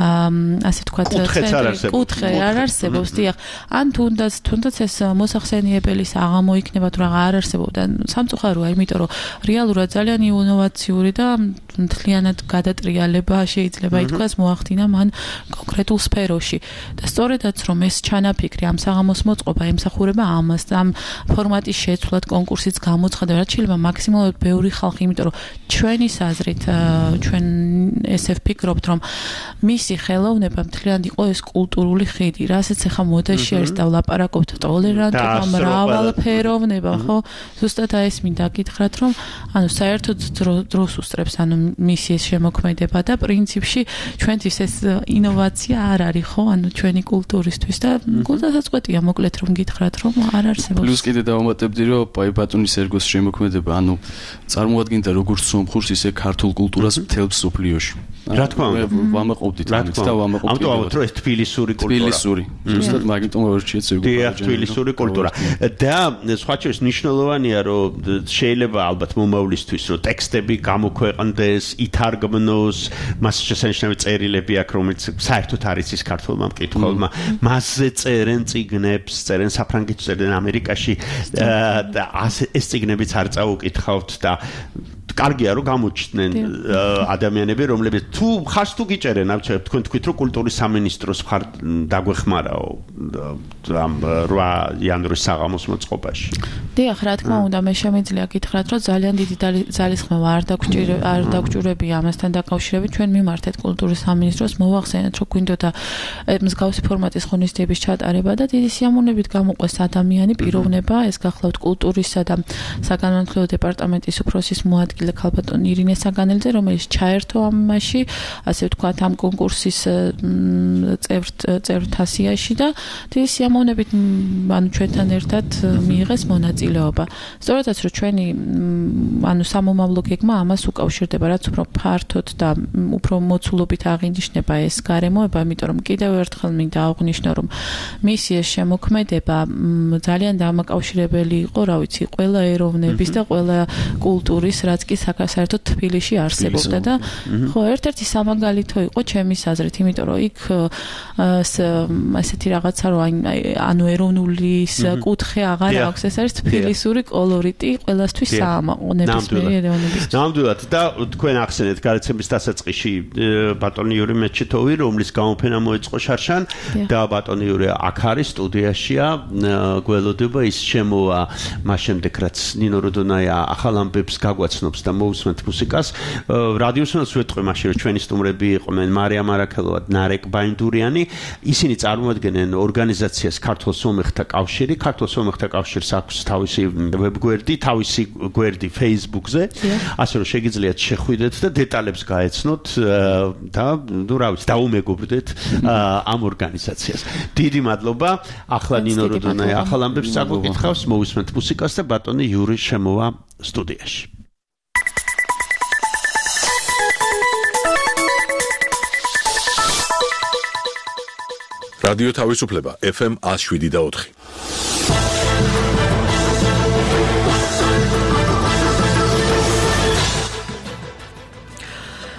ასე ვთქვათ, კუთხე არ არსებობს, დიახ. ან თუნდაც თუნდაც ეს მოსახსენიებელი საღამო იქნება თუ რა არ არსებობდა სამწუხაროა იმიტომ რომ რეალურად ძალიან ინოვაციური და მთლიანად გადატრიალება შეიძლება ითქვას მოახდინა მან კონკრეტულ სფეროში და სწორედაც რომ ეს ჩანაფიქრი ამ საღამოს მოწყობა ემსახურება ამას და ამ ფორმატის შეცვლად კონკურსიც გამოცხადა რაც შეიძლება მაქსიმალურად ბევრი ხალხი იმიტომ რომ ჩვენი საზრით ჩვენ ესე ვფიქრობთ რომ მისი ხელოვნება მთლიანად იყო ეს კულტურული ხიდი რასაც ახლა მოდაში არის და ვლაპარაკობთ ტოლერანტობა, მრავალფეროვნება, ხო? ზუსტად აი ეს მინდა გითხრათ, რომ ანუ საერთოდ დროს უსწრებს, ანუ მისი ეს შემოქმედება და პრინციპში ჩვენთვის ეს ინოვაცია არ არის, ხო? ანუ ჩვენი კულტურისთვის და გულდასაწყვეტია მოკლედ რომ გითხრათ, რომ არ არსებობს. პლუს კიდე დავამატებდი, რომ აი ბატონის ერგოს შემოქმედება, ანუ წარმოადგენდა როგორც სომხურს, ისე ქართულ კულტურას მთელ მსოფლიოში. რა თქმა უნდა, ვამაყობდით ამით და ვამაყობთ. ამიტომ რომ ეს თბილისური კულტურა. თბილისური. ზუსტად მაგიტომ ვერჩიეთ დიახ, თბილისური კულტურა. და სხვა შორის მნიშვნელოვანია, რომ შეიძლება ალბათ მომავლისთვის, რომ ტექსტები გამოქვეყნდეს, ითარგმნოს, მას შესანიშნავი წერილები აქვს, რომელიც საერთოდ არის ის ქართულმა მკითხველმა. მასზე წერენ წიგნებს, წერენ საფრანგეთში, წერენ ამერიკაში და ეს წიგნებიც არ წაუკითხავთ და კარგია რომ გამოჩნდნენ ადამიანები რომლებიც თუ ხარს თუ გიჭერენ ავჩერებ თქვენ თქვით რომ კულტურის სამინისტროს ხარ დაგვეხმარაო ამ რვა იანვრის საღამოს მოწყობაში დიახ რა თქმა უნდა მე შემიძლია გითხრათ რომ ძალიან დიდი ძალისხმევა არ დაგჭირ არ დაგჭირებია ამასთან დაკავშირებით ჩვენ მიმართეთ კულტურის სამინისტროს მოვახსენეთ რომ გვინდოდა მსგავსი ფორმატის ღონისძიების ჩატარება და დიდი სიამოვნებით გამოყვეს ადამიანი პიროვნება ეს გახლავთ კულტურისა და საგანმანათლებლო დეპარტამენტის უფროსის მოადგილე ქალბატონ ირინე საგანელძე რომელიც ჩაერთო ამაში ასე ვთქვათ ამ კონკურსის წევრთა სიაში და დიდი სიამოვნებით ანუ ჩვენთან ერთად მიიღეს მონაწილეობა სწორედაც რომ ჩვენი ანუ სამომავლო გეგმა ამას უკავშირდება რაც უფრო ფართოდ და უფრო მოცულობით აღინიშნება ეს გარემოება იმიტომ რომ კიდევ ერთხელ მინდა აღვნიშნო რომ მისი ეს შემოქმედება ძალიან დამაკავშირებელი იყო რა ვიცი ყველა ეროვნების და ყველა კულტურის რაც კი საერთოდ თბილისში არსებობდა და ხო ერთ-ერთი სამაგალითო იყო ჩემის აზრით, იმიტომ რომ იქ ასეთი რაღაცა რომ ანუ ეროვნული კუთხე აღარ აქვს, ეს არის თბილისური კოლორიტი ყველასთვის საამაყო ნებისმიერი ეროვნების. ნამდვილად და თქვენ ახსენეთ გარაცემის დასაწყისში ბატონი იური მეჩეთოვი, რომლის გამოფენა მოეწყო შარშან და ბატონი იური აქ არის სტუდიაშია, გველოდება ის შემოვა მას შემდეგ რაც ნინო როდონაია ახალ ამბებს გაგვაცნობს და მოусმენთ მუსიკას. რადიოსანაც ვეთყვი მაშინ რომ ჩვენი სტუმრები იყვნენ მარიამ არაქელოვა, ნარეკ ბაინდურიანი. ისინი წარმოადგენენ ორგანიზაციას ქართულ სომეხთა კავშირი. ქართულ სომეხთა კავშირს აქვს თავისი ვებგვერდი, თავისი გვერდი Facebook-ზე. ასე რომ შეგიძლიათ შეხვიდეთ და დეტალებს გაეცნოთ და ნუ რა ვიცი, დაუმეგობრდეთ ამ ორგანიზაციას. დიდი მადლობა. ახლა ნინო როდონაია ახალ ამბებს წაგვიკითხავს, მოусმენთ მუსიკას და ბატონი იური შემოვა სტუდიაში. რადიო თავისუფლება ეფ ემ one oh seven და four.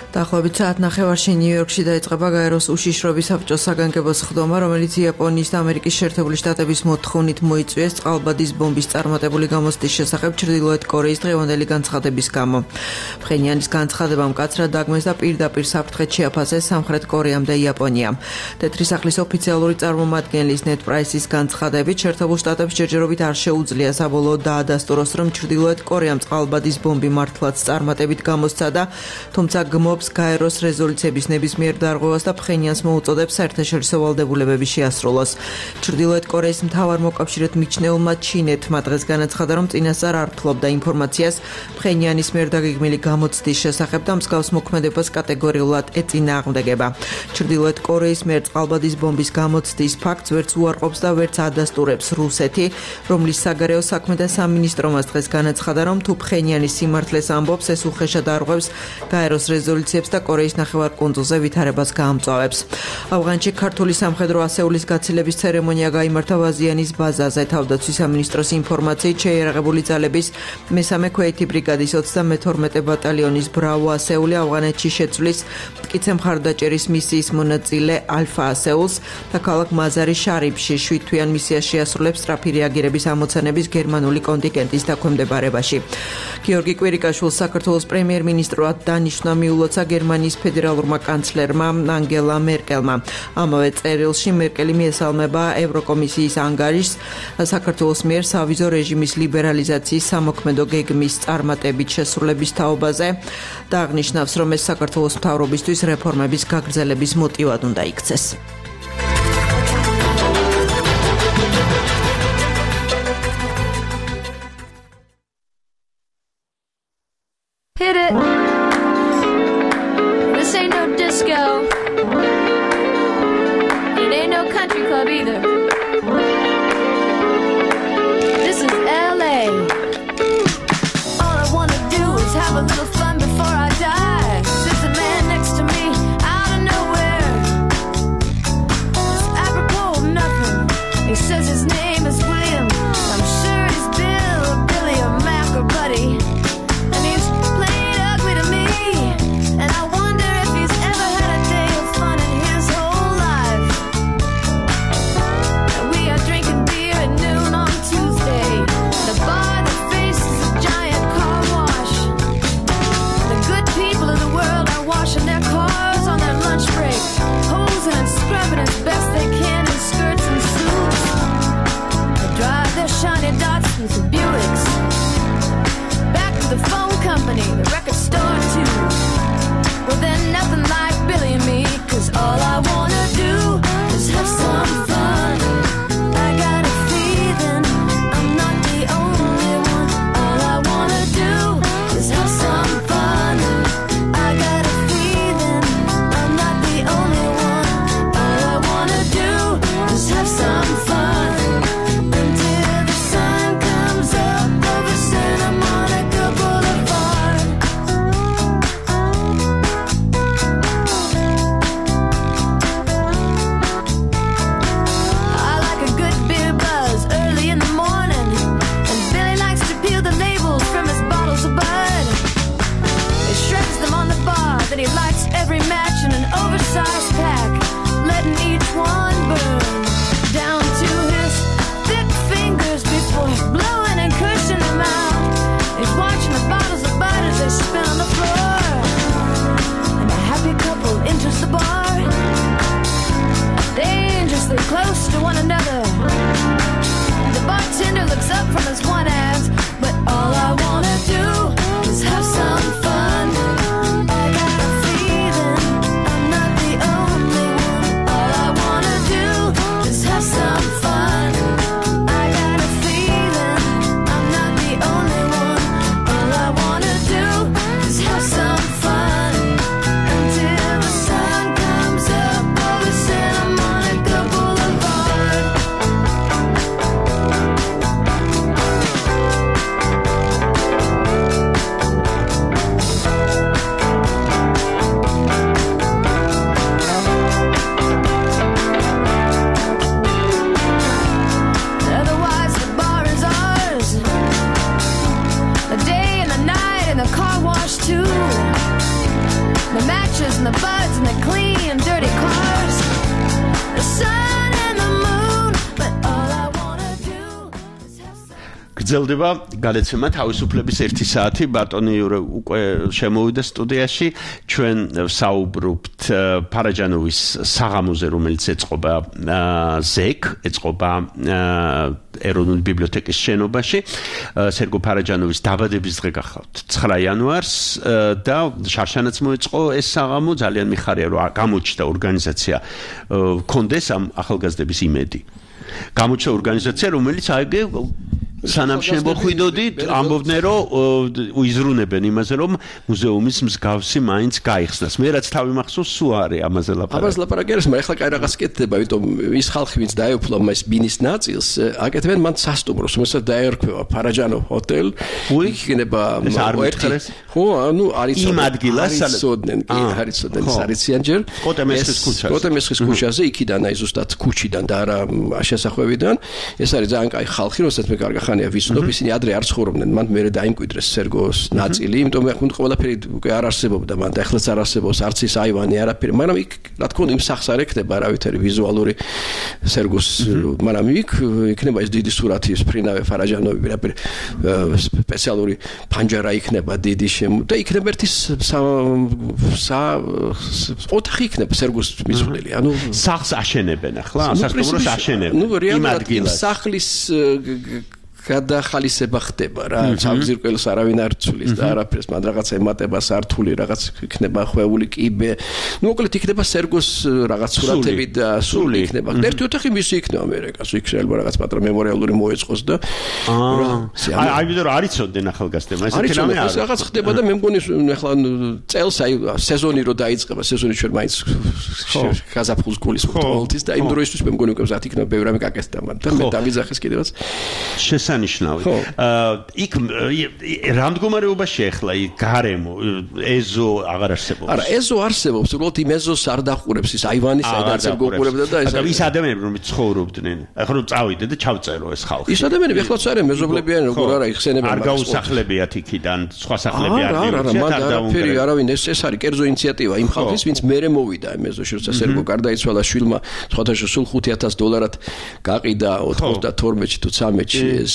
დაახლოებით საათ ნახევარში ნიუ-იორკში დაიწყება გაეროს უშიშროების საბჭოს საგანგებო სხდომა, რომელიც იაპონიის და ამერიკის შეერთებული შტატების მოთხოვნით მოიწვიეს წყალბადის ბომბის წარმატებული გამოცდის შესახებ ჩრდილოეთ კორეის დღევანდელი განცხადების გამო. ფხენიანის განცხადება მკაცრად დაგმეს და პირდაპირ საფრთხედ შეაფასეს სამხრეთ კორეამ და იაპონიამ. თეთრი სახლის ოფიციალური წარმომადგენლის ნედ პრაისის განცხადებით, შეერთებულ შტატებს ჯერჯერობით არ შეუძლია საბოლოოდ დაადასტუროს, რომ ჩრდილოეთ კორეამ წყალბადის ბომბი მართლაც წარმატებით გამოსცა და თუმცა გმობს გაეროს რეზოლუციების ნებისმიერ დარღვევას და ფხენიანს მოუწოდებს საერთაშორისო ვალდებულებების შეასრულოს. ჩრდილოეთ კორეის მთავარ მოკავშირედ მიჩნეულმა ჩინეთმა დღეს განაცხადა, რომ წინასწარ არ ფლობდა ინფორმაციას ფხენიანის მიერ დაგეგმილი გამოცდის შესახებ და მსგავს მოქმედებას კატეგორიულად ეწინააღმდეგება. ჩრდილოეთ კორეის მიერ წყალბადის ბომბის გამოცდის ფაქტს ვერც უარყოფს და ვერც ადასტურებს რუსეთი, რომლის საგარეო საქმეთა სამინისტრომაც დღეს განაცხადა, რომ თუ ფხენიანის სიმართლეს ამბობს, ეს უხეშად არღვევს გაეროს რეზოლუციებს და კორეის ნახევარკუნძულზე ვითარებას გაამწვავებს. ავღანეთში ქართული სამხედრო ასეულის გაცილების ცერემონია გაიმართა ვაზიანის ბაზაზე. თავდაცვის სამინისტროს ინფორმაციით შეიარაღებული ძალების მესამე ქვეითი ბრიგადის ოცდამეთორმეტე ბატალიონის ბრავო ასეული ავღანეთში შეცვლის მტკიცე მხარდაჭერის მისიის მონაწილე ალფა ასეულს და ქალაქ მაზარი შარიფში შვიდთვიან მისიას შეასრულებს სწრაფი რეაგირების ამოცანების გერმანული კონტინგენტის დაქვემდებარებაში. გიორგი კვირიკაშვილს საქართველოს პრემიერ-მინისტრად დანიშნა მიულოცა გერმანიის ფედერალურმა კანცლერმა ანგელა მერკელმა. ამავე წერილში მერკელი მიესალმება ევროკომისიის ანგარიშს საქართველოს მიერ სავიზო რეჟიმის ლიბერალიზაციის სამოქმედო გეგმის წარმატებით შესრულების თაობაზე და აღნიშნავს, რომ ეს საქართველოს მთავრობისთვის რეფორმების გაგრძელების მოტივად უნდა იქცეს. Hit it. This ain't no disco. It ain't no country club either. This is L A. All I wanna do is have a little fun before I die. There's a man next to me out of nowhere. It's apropos of nothing. He says his name is William. I'm sure he's Bill or Billy or Mac or Buddy. And he's played ugly to me. And I wonder if he's ever had a day of fun in his whole life. And we are drinking beer at noon on Tuesday. The bar that faces a giant car wash. The good people of the world are washing their cars on their lunch break, hosing and scrubbing as best they can in skirts and suits. They drive their shiny Datsuns and Buicks back to the phone company, the record store too. Well, then nothing like Billy and me, 'cause all I wanna do is have some fun. I got a feeling I'm not the only one. All I wanna do is have some fun. I got a feeling I'm not the only one. All I wanna do is have some fun until the sun comes up over Santa Monica Boulevard. I like a good beer buzz early in the morning, and Billy likes to peel the labels from his bottles of Bud. He shreds them on the bar, then he lights every match in an oversized pack, letting each one burn down to his thick fingers before blowing and cursing them out. He's watching the bottles of Bud as they spin on the floor, and a happy couple enters the bar, dangerously close to one another. The bartender looks up from his one hand, but all I wanna do is have some fun. I got a feeling I'm not the only the matches and the buds and the clean and dirty cars, the sun and the moon, but all I wanna do is have some... გრძელდება გადაცემა თავისუფლების ერთი საათი ბატონი უკვე შემოვიდა სტუდიაში ჩვენ საუბრობთ ფარაჯანოვის საღამოზე რომელიც ეწყობა ზეკ ეწყობა ეროვნული ბიბლიოთეკის შენობაში სერგო ფარაჯანოვის დაბადების დღე გახავთ ცხრა იანვარს და შარშანაც მოეწყო ეს საღამო ძალიან მიხარია რომ გამოჩნდა ორგანიზაცია კონდეს ამ ახალგაზრდების იმედი გამოჩნდა ორგანიზაცია რომელიც აიგე სანამ შემოხვიდოდით ამბობდნენ რომ უიზრუნებენ იმაზე რომ მუზეუმის მსგავსი მაინც გაიხსნას მე რაც თავი მახსოვს სულ არის ამაზე ლაპარაკი ამაზე ლაპარაკი არის მაგრამ ეხლა კაი რაღაც კეთდება იმიტომ ის ხალხი ვინც დაეუფლა მას ბინის ნაწილს აკეთებენ მან სასტუმროს რომელსაც დაერქვევა ფარაჯანო ჰოტელ იქნება ერთი ხო ანუ არის იმ ადგილას არიცოდნენ კი არიცოდნენ არიციან ჯერ კოტემესხის ქუჩაზე კოტემესხის ქუჩაზე იქიდან აი ზუსტად ქუჩიდან და არა შესახვევიდან ეს არის ძალიან კაი ხალხი რომელსაც მე კარგა ხანია ვიცნობ ისინი ადრე არ ცხოვრობდნენ მან მერე დაიმკვიდრეს სერგოს ნაწილი იმიტომ მე ხუნ ყველაფერი უკვე არ არსებობდა მან და ახლაც არ არსებობს არც ის აივანი არაფერი მაგრამ იქ რა თქმა უნდა იმ სახს არ ექნება არავითარი ვიზუალური სერგოს მაგრამ იქ იქნება ეს დიდი სურათი სფრინავე ფარაჯანოვი ვერაფერი სპეციალური პანჯარა იქნება დიდი და იქნება ერთი სა ოთახი იქნება სერგოს მიწველი ანუ სახს აშენებენ ახლა სასტუმროს აშენებენ ნუ რეალურად იმ სახლის გადახალისება ხდება რა სამზირკველს არავინ არ ცulis და არაფერს მან რაღაცა ემატება სართული რაღაც იქნება ხვეული კიბე ნუ მოკლედ იქნება სერგოს რაღაც სურათები და სული იქნება ერთი ოთახი მისი იქნება ამერიკას იქ შეიძლება რაღაც პატრა მემორიალური მოეწყოს და აი აი ვიდრე არიცოდნენ ახალგაზრდებმა ესეთი რამე არის რაღაც ხდება და მე მგონი ახლა წელს აი სეზონი რო დაიწყება სეზონი ჩვენ მაინც გაზაფხულს გულის მოთხოვთ და იმ დროისთვის მე მგონი უკვე მზად იქნება ბევრი რამე გაკეთდა მან და მე დავიძახეს კიდევაც შესანიშნავი. იქ რამდგომარეობაში ახლა იქ გარემო ეზო აღარ არსებობს. არა, ეზო არსებობს, უბრალოდ იმ ეზოს არ დახურებს ის აივანი, საიდანაც არ გოყურებდა და ეს ის ადამიანები რომ ცხოვრობდნენ. ახლა რომ წავიდე და ჩავწერო ეს ხალხი. ის ადამიანები ახლაც არიან მეზობლებიანი, როგორ არა იხსენებენ. არ გაუსახლებიათ იქიდან, სხვა სახლები არ არა, არა, მან არაფერი, არავინ ეს ეს არის კერძო ინიციატივა იმ ხალხის, ვინც მერე მოვიდა იმ ეზოში, როცა სერგო გარდაიცვალა შვილმა, სხვადასხვა სულ ხუთი ათას დოლარად გაყიდა ოცდათორმეტში თუ ცამეტში ეს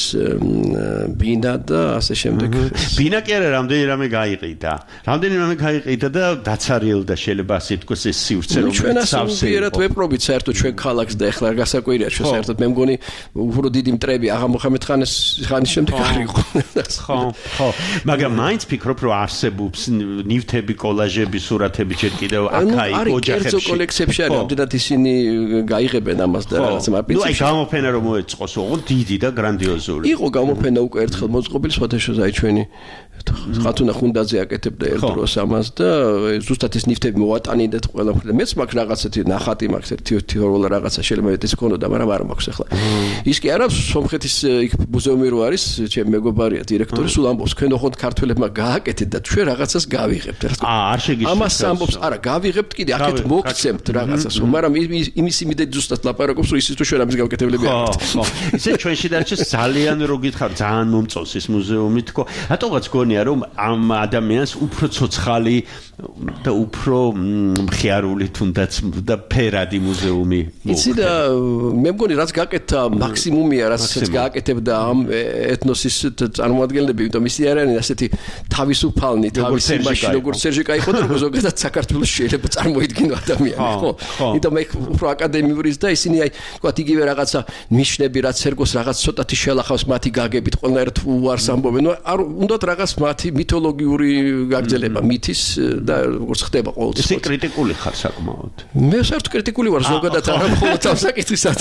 ბინა და ასე შემდეგ. ბინა კი არა რამდენი რამე გაიყიდა. რამდენი რამე გაიყიდა და დაცარიელდა შეიძლება ასე თქვას ეს სივრცე რომელიც სავსე. ჩვენ ასე ვეპრობით საერთოდ ჩვენ ქალაქს და ეხლა გასაკვირია ჩვენ საერთოდ მე მგონი უფრო დიდი მტრები აღა მოხამედ ხანის ხანის შემდეგ არ იყო. ხო, ხო. მაგრამ მაინც ფიქრობ რომ არსებობს ნივთები, კოლაჟები, სურათები ჯერ კიდევ აქაი ოჯახებში. კერძო კოლექციებში არის რამდენად ისინი გაიღებენ ამას და რაღაცა მაგრამ ნუ აი გამოფენა რომ მოეწყოს ოღონდ დიდი და გრანდიოზული. იყო გამოფენა უკვე ერთხელ მოწყობილი სხვადასხვა აი ჩვენი ხათუნა ხუნდაძე აკეთებდა ერთ დროს ამას და ზუსტად ეს ნივთები მოვატანინდეთ ყველა მხრიდან მეც მაქვს რაღაცეთი ნახატი მაქვს ერთი თეორიული რაღაცა შეიძლება ეს ქონოდა მაგრამ არ მაქვს ახლა ის კი არა სომხეთის იქ მუზეუმი რო არის ჩემი მეგობარია დირექტორი სულ ამბობს თქვენ ოღონდ ქართველებმა გააკეთეთ და ჩვენ რაღაცას გავიღებთ აა არ შეგიშლით ამას ამბობს არა გავიღებთ კიდე აქეთ მოგცემთ რაღაცას მაგრამ იმის იმედით ზუსტად ლაპარაკობს რომ ისიც თუ ჩვენ ამის გავკეთებლები აქვთ ხო ისე ჩვენში დარჩა ძალიან რო გითხარ ძალიან მომწონს ეს მუზეუმი თქო რატოღაც გონია რომ ამ ადამიანს უფრო ცოცხალი და უფრო მხიარული თუნდაც და ფერადი მუზეუმი იცი და მე მგონი რაც გაკეთდა მაქსიმუმია რაც გააკეთებდა ამ ეთნოსის წარმოადგენლები იმიტომ ისინი არიან ასეთი თავისუფალნი თავისი მაშინ როგორც სერჟიკა იყო და ზოგადად საქართველოს შეიძლება წარმოიდგინო ადამიანი ხო იმიტომ მე უფრო აკადემიურის და ისინი აი თქვათ იგივე რაღაცა ნიშნები რაც სერგოს რაღაც ცოტათი შელახავს მათი გაგებით ყველანაირად უარს ამბობენ ნუ არ უნდათ რაღაც მათი მითოლოგიური გაგრძელება მითის და როგორც ხდება ყოველთვის ისე კრიტიკული ხარ საკმაოდ მე საერთოდ კრიტიკული ვარ ზოგადად არა მხოლოდ ამ საკითხისად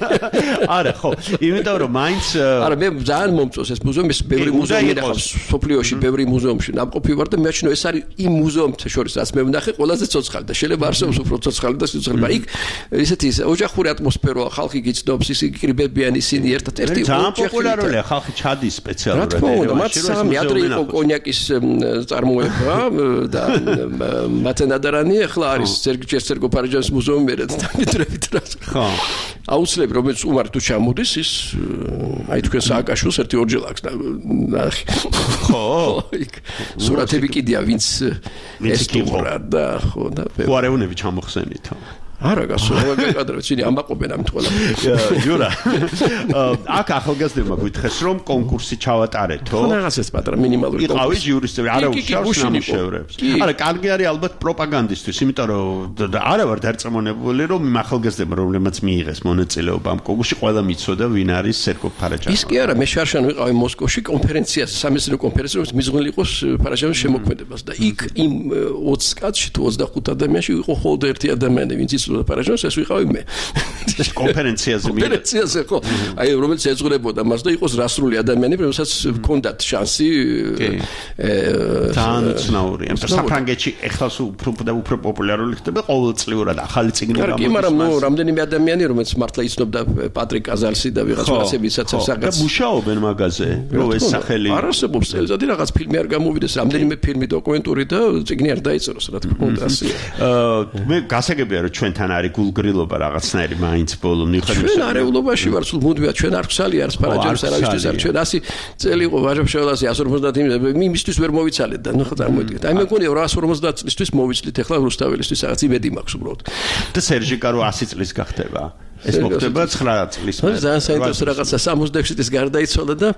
არა ხო იმიტომ რომ მაინც არა მე ძალიან მომწონს ეს მუზეუმი ეს ბევრი მუზეუმი და სოფლიოში ბევრი მუზეუმში ნამყოფი ვარ და მე აჩნო ეს არის იმ მუზეუმთა შორის რაც მე ვნახე ყველაზე ცოცხალი და შეიძლება არსებობს უფრო ცოცხალი და სიცოცხლე მაგრამ იქ ისეთი ოჯახური ატმოსფეროა ხალხი გიცნობს ისინი კრიბებიან ისინი ერთად-ერთი ძალიან პოპულარულია ხალხი ჩადის სპეციალურად რა თქმა უნდა მათ სამი ადრე იყო კონიაკის წარმოება და მათენადარანი ახლა არის სერგო პარაჯანის მუზეუმი მერეც დამიდრებით რა. ხო. აუცილებლად რომელიც უმარი თუ ჩამოდის ის აი თქვენ სააკაშვილს ერთი ორჯერ აქვს ნახე. ხო. სურათები კიდია ვინც ეს ტურა და ხო და ხო არეუნები ჩამოხსენითო. არა გასულა გაკადრებს ისინი ამაყობენ ამით ყველა. ჯურა. აქ ახალგაზრდებმა გითხეს რომ კონკურსი ჩავატარეთო. ხო რაღაცას პატარა მინიმალური კონკურსი. იყავი იურისტები, არა უშავს ნამუშევრებს. არა, კარგი არის ალბათ პროპაგანდისტვის, იმიტომ რომ არა ვარ დარწმუნებული რომ იმ ახალგაზრდებმა რომლებმაც მიიღეს მონაწილეობა ამ კონკურსში ყველა მიცოდა ვინ არის სერგო პარაჯანი. ის კი არა, მე შარშან ვიყავი მოსკოვში კონფერენციაზე, სამეცნიერო კონფერენციაზე, რომელიც მიზღვნილი იყოს პარაჯანის შემოქმედებას და იქ იმ ოცი კაცში თუ ოცდახუთ ადამიანში იყო მხოლოდ ერთი ადამიანი, ვინც პარაჯანს ეს ვიყავი მე. კონფერენციაზე მე. კონფერენციაზე ხო. აი რომელიც ეძღვნებოდა მას და იყოს რასრული ადამიანები, რომელსაც ჰქონდათ შანსი თან ცნაურია. საფრანგეთში ეხლა უფრო და უფრო პოპულარული ხდება ყოველწლიურად ახალი წიგნი გამოდის. კი, მაგრამ ნუ რამდენიმე ადამიანი რომელიც მართლა იცნობდა პატრიკ კაზალსი და ვიღაც რაღაცებისაც საკაც. და მუშაობენ მაგაზე, რომ ეს სახელი არ არსებობს წელიწადი რაღაც ფილმი არ გამოვიდეს, რამდენიმე ფილმი დოკუმენტური და წიგნი არ დაიწეროს, რა თქმა უნდა ასეა. მე გასაგებია რომ ჩვენ თან არის გულგრილობა რაღაცნაირი მაინც ბოლო მიხედვით. ჩვენ არეულობაში ვარ, სულ მუდმივად ჩვენ არ ხსალი არის პარაჯანის არავისთვის არ ჩვენ ასი წელი იყო ვაჟებშევლასი εκατს ორმოცდაათი იმისთვის ვერ მოვიცალეთ და ნუ ხო წარმოვიდგინეთ. აი მე მგონია რომ εκατს ორმოცდაათ წლისთვის მოვიცლით ახლა რუსთაველისთვის რაღაც იმედი მაქვს უბრალოდ. და სერჟიკა რო ასი წლის გახდება. ეს მოხდება ცხრა წლის მერე. ძალიან საინტერესო რაღაცა სამოცდაექვსი წლის გარდაიცვალა და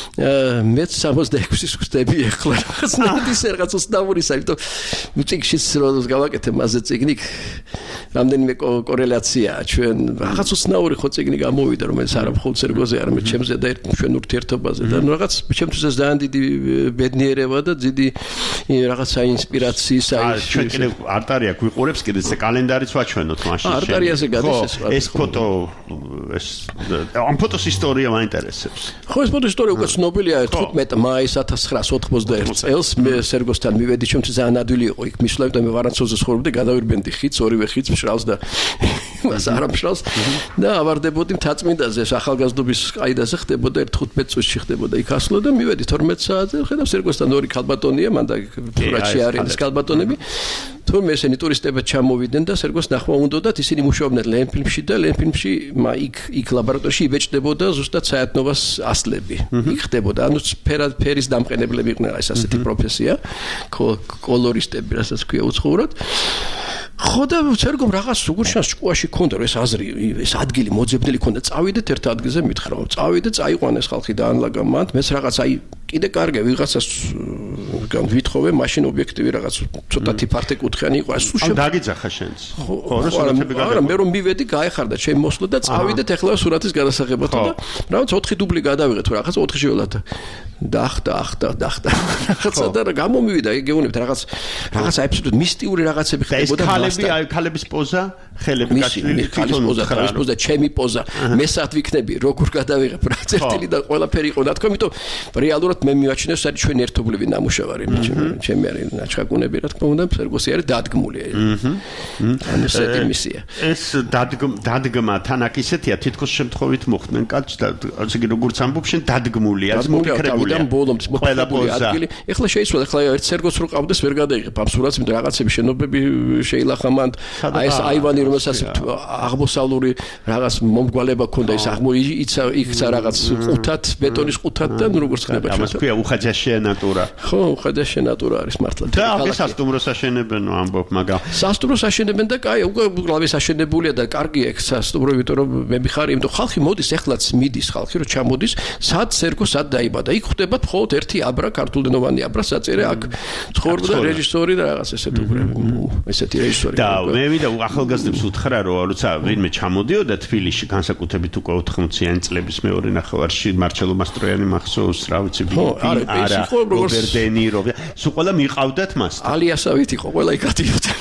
მეც სამოცდაექვსის ვხდები ახლა რაღაც ნადის რაღაც უცნაური საერთოდ მუზიკშიც რომ გავაკეთე მასზე წიგნი რამდენიმე კორელაციაა ჩვენ რაღაც უცნაური ხო წიგნი გამოვიდა რომელიც არა მხოლოდ სერგოზე არამედ ჩემზე და ჩვენ ურთიერთობაზე და რაღაც ჩემთვის ეს ძალიან დიდი ბედნიერება და დიდი რაღაცა ინსპირაციის აი ჩვენ კიდე არტარია გვიყურებს კიდე ეს კალენდარიც ვაჩვენოთ მაშინ არტარიაზე გადის ეს ფოტო ეს ამ ფოტოს ისტორია მაინტერესებს. ხო ეს ფოტოს ისტორია უკვე ცნობილია თხუთმეტი მაისს ათას ცხრაასი ოცდაოთხ წელს მე სერგოსთან მივედი ჩემთვის ძალიან ადვილი იყო იქ მისვლა და მე ვარანცოზე ცხოვრობდი გადავირბენდი ხიდს ორივე ხიდს მშრალს და მას არ ამშრალს და ავარდებოდი მთაწმინდაზე ახალგაზრდობის ყაიდაზე ხდებოდა თხუთმეტი წუთში ხდებოდა იქ ასვლა და მივედი თორმეტ საათზე ხედავ სერგოსთან ორი ქალბატონია მან და ფურაჩი არის ქალბატონები თუმცა ესენი ტურისტებად ჩამოვიდნენ და სერგოს ნახვა უნდათ ისინი მუშაობდნენ ლენფილმში და ლენფილმში მა იქ იქ ლაბორატორიაში იბეჭდებოდა ზუსტად საერთნობას ასლები იქ ხდებოდა ანუ ფერის დამყენებლები იყვნენ ეს ასეთი პროფესია კოლორისტები რასაც ქვია უცხოურად ხო და სერგომ რაღაც უგუშას ჭკუაში ქონდა რომ ეს აზრი ეს ადგილი მოძებნილი ქონდა წავიდეთ ერთ ადგილზე მითხრა რომ წავიდე წაიყვანეს ხალხი და ანლაგა მანდ მეც რაღაც აი კიდე კარგია ვიღაცას ვითხოვე მაშინ ობიექტივი რაღაც ცოტათი ფართე კუთხიანი იყო ეს სულ დაგიძახა შენც ხო რა სურათები გადაგა არა მე რომ მივედი გაეხარდა ჩემ მოსვლა და წავიდეთ ახლა სურათის გადასაღებად და რაღაც ოთხი დუბლი გადავიღეთ თუ რაღაც ოთხი შეველად დახტა ახტა დახტა რაღაცა და გამომივიდა გეუბნებთ რაღაც რაღაც აბსოლუტურად მისტიური რაღაცები ხდებოდა ხალები აი ხალების პოზა ხელები გაჭრილი ხალის პოზა ხალის პოზა ჩემი პოზა მე საათ ვიქნები როგორ გადავიღებ რა წერტილი და ყველაფერი იყო და თქო იმიტომ რეალურად მე მივაჩინე საერთოდ ჩვენ ერთობლივი ნამუშევარი ჩემი არის ნაჩხაკუნები რა თქმა უნდა სერგოსი არის დადგმული ანუ ესეთი მისია ეს დადგმა თან აქ ისეთია თითქოს შემთხვევით მოხდნენ კაცს და ასე იგი როგორც ამბობ შენ დადგმულია ეს მოკრებულია ბოლომდ მოკრებული ადგილი ეხლა შეიცვალა ეხლა ერთ სერგოს რო ყავდეს ვერ გადაიღებ ამ სურათს იმიტომ რაღაცები შენობები შეილახა მან აი ეს აივანი რომელსაც აღმოსავლური რაღაც მომგვალება ქონდა ეს აღმო იცა იქცა რაღაც ყუთად ბეტონის ყუთად და როგორც ხდება ამას ქვია უხაჯაშია ნატურა ხო უხაჯაშია ნატურა არის მართლა და ახლა სასტუმროს აშენებენო ამბობ მაგა სასტუმროს აშენებენ და კაი უკვე კლავეს აშენებულია და კარგია ეგ სასტუმრო იმიტომ რომ მე მიხარი იმიტომ ხალხი მოდის ეხლაც მიდის ხალხი რომ ჩამოდის სად სერგო სად დაიბადა იქ ხდება მხოლოდ ერთი აბრა ქართულენოვანი აბრა საწერე აქ ცხოვრობდა რეჟისორი და რაღაც ესეთ უკვე ესეთი რეჟისორი და მე ვიდა ახალგაზრდებს უთხრა რომ როცა ვინმე ჩამოდიოდა თბილისში განსაკუთრებით უკვე ოთხმოციანი წლების მეორე ნახევარში მარჩელო მასტროიანი მახსოვს რა ვიცი არა რობერტ დე ნირო სულ ყველა მიყავდათ მასთან ალიასავით იყო ყველა იქ ატიოდა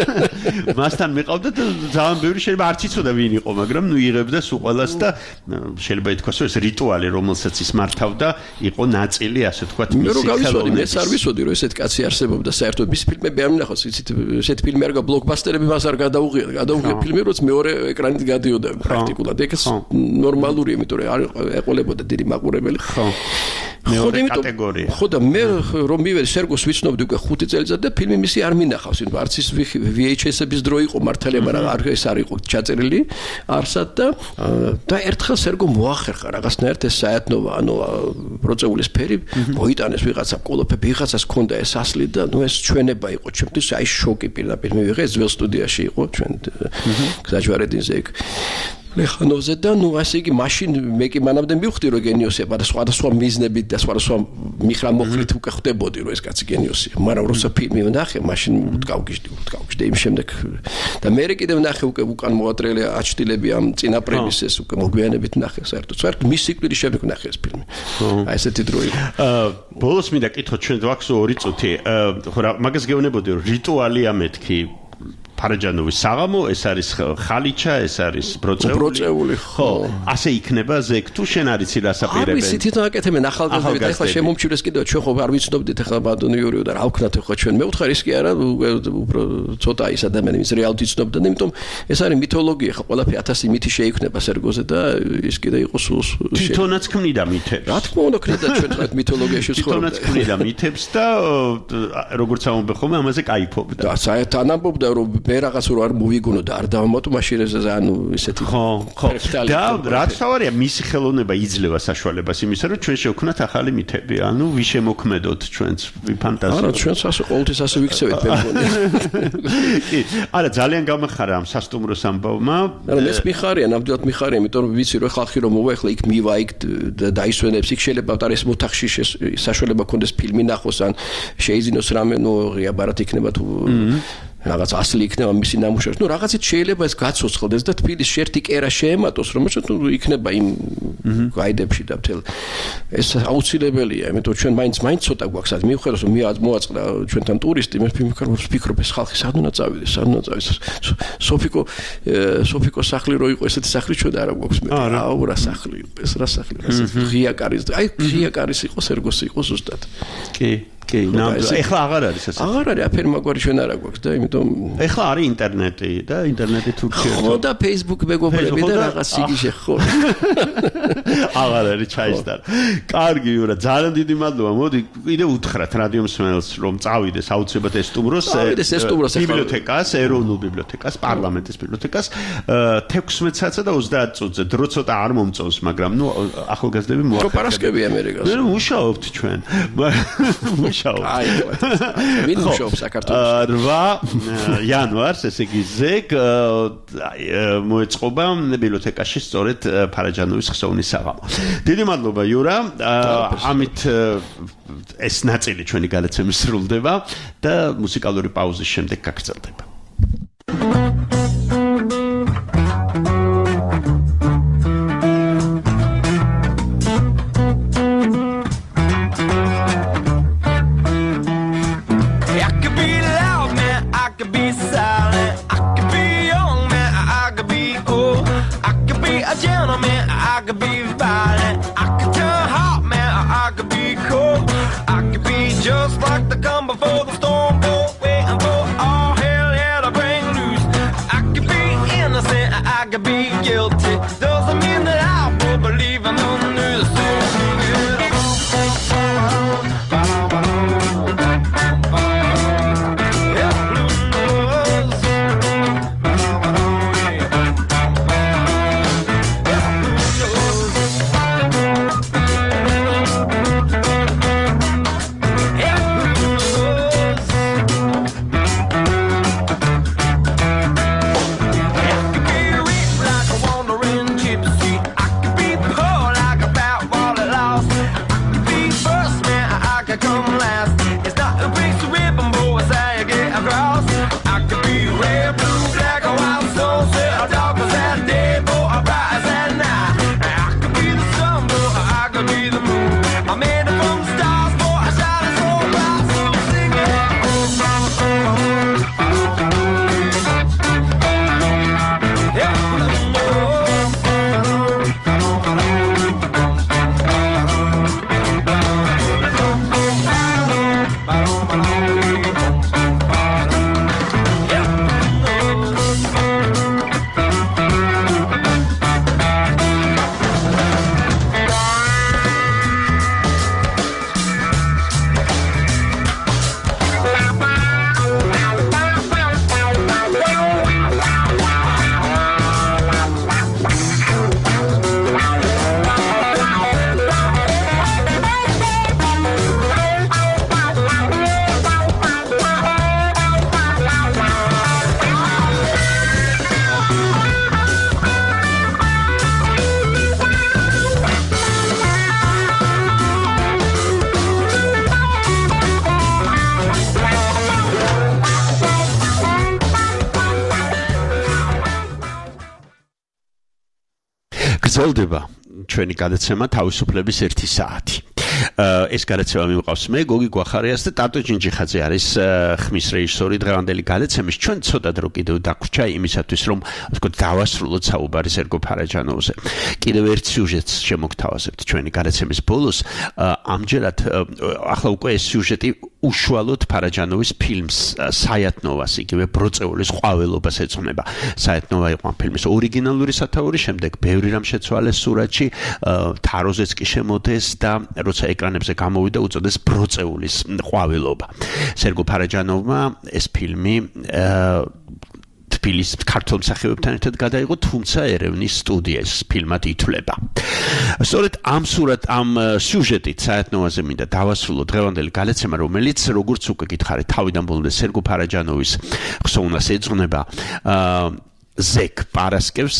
მასთან მიყავდათ ძალიან ბევრი შეიძლება არც იცოდა ვინ იყო მაგრამ ნუ იღებდა სულ ყველას და შეიძლება ითქვას რომ ეს რიტუალი რომელსაც ის მართავდა იყო ნაწილი ასე თქვათ მისი მე რო გავიცოდი მეც არ ვიცოდი რომ ესეთ კაცი არსებობდა საერთოდ მის ფილმები არ მინახავს იცით ესეთ ფილმი არ გაბლოკბასტერები მას არ გადაუღია გადაუღია ფილმი როც მეორე ეკრანით გადიოდა პრაქტიკულად ეგ ნორმალურია იმიტომ რომ არ ეყოლებოდა დიდი მაყურებელი ხო მეორე კატეგორია. ხო და მე რომ მივედი სერგოს ვიცნობდი უკვე ხუთი წელიწად და ფილმი მისი არ მინახავს, იმიტომ არც ის V H S-ების დრო იყო მართალია, მაგრამ არ ეს არ იყო ჩაწერილი არსად და და ერთხელ სერგო მოახერხა რაღაცნაირად ეს საერთნობა, ანუ პროცეულის ფერი მოიტანეს ვიღაცა კოლოფები, ვიღაცას ქონდა ეს ასლი და ნუ ეს ჩვენება იყო ჩემთვის, აი შოკი პირდაპირ მივიღე, ეს ძველ სტუდიაში იყო ჩვენ გზაჯვარედინზე იქ ლეხანოვზე და ნუ ასე იგი მაშინ მე კი მანამდე მივხვდი რომ გენიოსია და სხვადასხვა მიზნებით და სხვადასხვა მიხრამოხლით უკვე ხვდებოდი რომ ეს კაცი გენიოსია, მაგრამ როცა ფილმი ვნახე, მაშინ ვდგავგიჟდი, ვდგავგიჟდი იმ შემდეგ და მე კიდე ვნახე უკვე უკან მოატრელი აჩtildeები ამ წინა პრემისეს უკვე მოგვიანებით ვნახე საერთოდ, საერთოდ მის სიკვდილის შემდეგ ვნახე ეს ფილმი. აი ესეთი დრო იყო. აა ბოლოს მინდა კითხო ჩვენ გვაქვს ორი წუთი. ხო რა მაგას გეუბნებოდი რომ რიტუალია მეთქი ფარაჯანოვის საღამო, ეს არის ხალიჩა, ეს არის ბროწეული. ბროწეული, ხო. ასე იქნება ზეგ თუ შენ არიცი რასაპირებელი. არის თვითონ აკეთებენ ახალგაზრდები და ახლა შემომჩივრეს კიდევ ჩვენ ხო არ ვიცნობდით ახლა ბატონო იურიო და რა ვქნათ ახლა ჩვენ მე ვთხარ ის კი არა უფრო ცოტა ის ადამიანი ის რეალურად იცნობდა და იმიტომ ეს არის მითოლოგია ხო ყველაფერი ათასი მითი შეიქმნება სერგოზე და ის კიდე იყო სულ თვითონაც ქმნიდა მითებს. რა თქმა უნდა ქმნიდა ჩვენ თქვათ მითოლოგიაში ცხოვრობ. თვითონაც ქმნიდა მითებს და როგორც ამბობ ხოლმე ამაზე кайფობდა. და საერთოდ ამბობდა რომ მე რაღაც რო არ მოვიგონო და არ დავამატო მაშინ ეს ანუ ისეთი ხო ხო და რაც თავარია მისი ხელოვნება იძლევა საშუალებას იმისა რომ ჩვენ შევქნათ ახალი მითები ანუ ვი შემოქმედოთ ჩვენც ვიფანტაზიოთ არა ჩვენც ასე ყოველთვის ასე ვიქცევით მე მგონი კი არა ძალიან გამახარა ამ სასტუმროს ამბავმა არა მეც მიხარია ნამდვილად მიხარია იმიტომ რომ ვიცი რომ ხალხი რომ მოვა ახლა იქ მივა იქ დაისვენებს იქ შეიძლება და ეს მოთახში საშუალება ქონდეს ფილმი ნახოს ან შეიძინოს რამე ნუ ღიაბარად იქნება თუ რაღაც ასლი იქნება მისი ნამუშევარი. ნუ რაღაცით შეიძლება ეს გაცოცხლდეს და თბილის შერთი კერა შეემატოს, რომელშიც ნუ იქნება იმ გაიდებში და მთელ ეს აუცილებელია, იმიტომ ჩვენ მაინც მაინც ცოტა გვაქვს ad მივხვდეთ რომ მოაწყდა ჩვენთან ტურისტი, მე ვფიქრობ ეს ხალხი სად უნდა წავიდეს, სად უნდა წავიდეს. სოფიკო სოფიკო სახლი რო იყო ესეთი სახლი ჩვენ არა გვაქვს მე. აუ რა სახლი იყო ეს რა სახლი რა ღია კარის აი ღია კარის იყო სერგოსი იყო ზუსტად. კი კი, ნამდვილად. ეხლა აღარ არის ასე. აღარ არის, აფერი მაგვარი ჩვენ არ აქვს და იმიტომ ეხლა არის ინტერნეტი და ინტერნეტი თუ გქონდა. ხო და Facebook მეგობრები და რაღაც იგიჟე ხო. აღარ არის ჩაისტარ. კარგი, ურა, ძალიან დიდი მადლობა. მოდი, კიდე უთხრათ რადიო მსმენელს რომ წავიდეს აუცილებლად ეს სტუმროს ბიბლიოთეკას, ეროვნულ ბიბლიოთეკას, პარლამენტის ბიბლიოთეკას თექვსმეტ საათსა და ოცდაათ წუთზე. დრო ცოტა არ მომწონს, მაგრამ ნუ ახალგაზრდები მოახერხებენ. რო პარასკევი ამერიკას. მე მუშაობთ ჩვენ. აი, ვინ მუშაობს საქართველოს? რვა იანვარს, ესე იგი ზეგ მოეწყობა ბიბლიოთეკაში სწორედ ფარაჯანოვის ხსოვნის საღამო. დიდი მადლობა იურა. ამით ეს ნაწილი ჩვენი გადაცემის სრულდება და მუსიკალური პაუზის შემდეგ გაგრძელდება. Just like the come before the storm, waiting for all hell yeah to break loose. I could be innocent, I could be guilty. Doesn't mean that I will believe in the news. Yeah, blue nose. გრძელდება ჩვენი გადაცემა თავისუფლების ერთი საათი. ეს გადაცემა მიმყავს მე გოგი გვახარიას და ტატო ჯინჯიხაძე არის ხმის რეჟისორი დღევანდელი გადაცემის. ჩვენ ცოტა დრო კიდევ დაგვრჩა იმისათვის რომ ასე დავასრულოთ საუბარი სერგო ფარაჯანოვზე. კიდევ ერთ სიუჟეტს შემოგთავაზებთ ჩვენი გადაცემის ბოლოს. ამჯერად ახლა უკვე ეს სიუჟეტი უშუალოდ ფარაჯანოვის ფილმს საიათნოვას იგივე ბროწეულის ყვავილობას ეძღვნება. საიათნოვა იყო ფილმის ორიგინალური სათაური, შემდეგ ბევრი რამ შეცვალეს სურათში, თაროზეც კი შემოდეს და როცა ეკრანებზე გამოვიდა უწოდეს ბროწეულის ყვავილობა. სერგო ფარაჯანოვმა ეს ფილმი თბილისის ქართულ მსახიობებთან ერთად გადაიღო, თუმცა ერევნის სტუდიის ფილმად ითვლება. სწორედ ამ სურათ ამ სიუჟეტით საერთნოვაზე მინდა დავასრულო დღევანდელი გადაცემა, რომელიც როგორც უკვე გითხარით, თავიდან ბოლომდე სერგო ფარაჯანოვის ხსოვნას ეძღვნება. ზეკ პარასკევს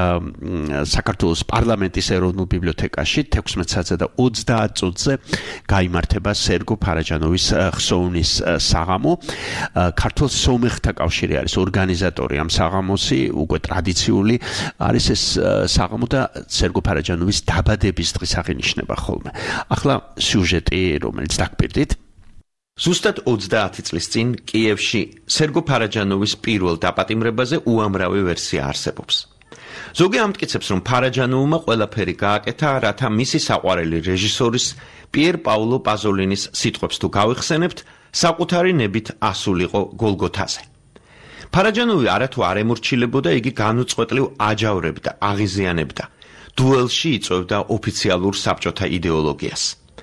საქართველოს პარლამენტის ეროვნულ ბიბლიოთეკაში თექვსმეტ საათსა და ოცდაათ წუთზე გაიმართება სერგო ფარაჯანოვის ხსოვნის საღამო. ქართულ სომეხთა კავშირი არის ორგანიზატორი ამ საღამოსი, უკვე ტრადიციული არის ეს საღამო და სერგო ფარაჯანოვის დაბადების დღის აღინიშნება ხოლმე. ახლა სიუჟეტი, რომელიც დაგპირდით. ზუსტად ოცდაათი წლის წინ კიევში სერგო ფარაჯანოვის პირველ დაპატიმრებაზე უამრავი ვერსია არსებობს. ზოგი ამტკიცებს, რომ ფარაჯანოვმა ყველაფერი გააკეთა, რათა მისი საყვარელი რეჟისორის პიერ პაულო პაზოლინის სიტყვებს თუ გავიხსენებთ, საკუთარი ნებით ასულიყო გოლგოთაზე. ფარაჯანოვი არათუ არ ემორჩილებოდა, იგი განუწყვეტლივ აჯავრებდა, აღიზიანებდა, დუელში იწვევდა ოფიციალურ საბჭოთა იდეოლოგიას.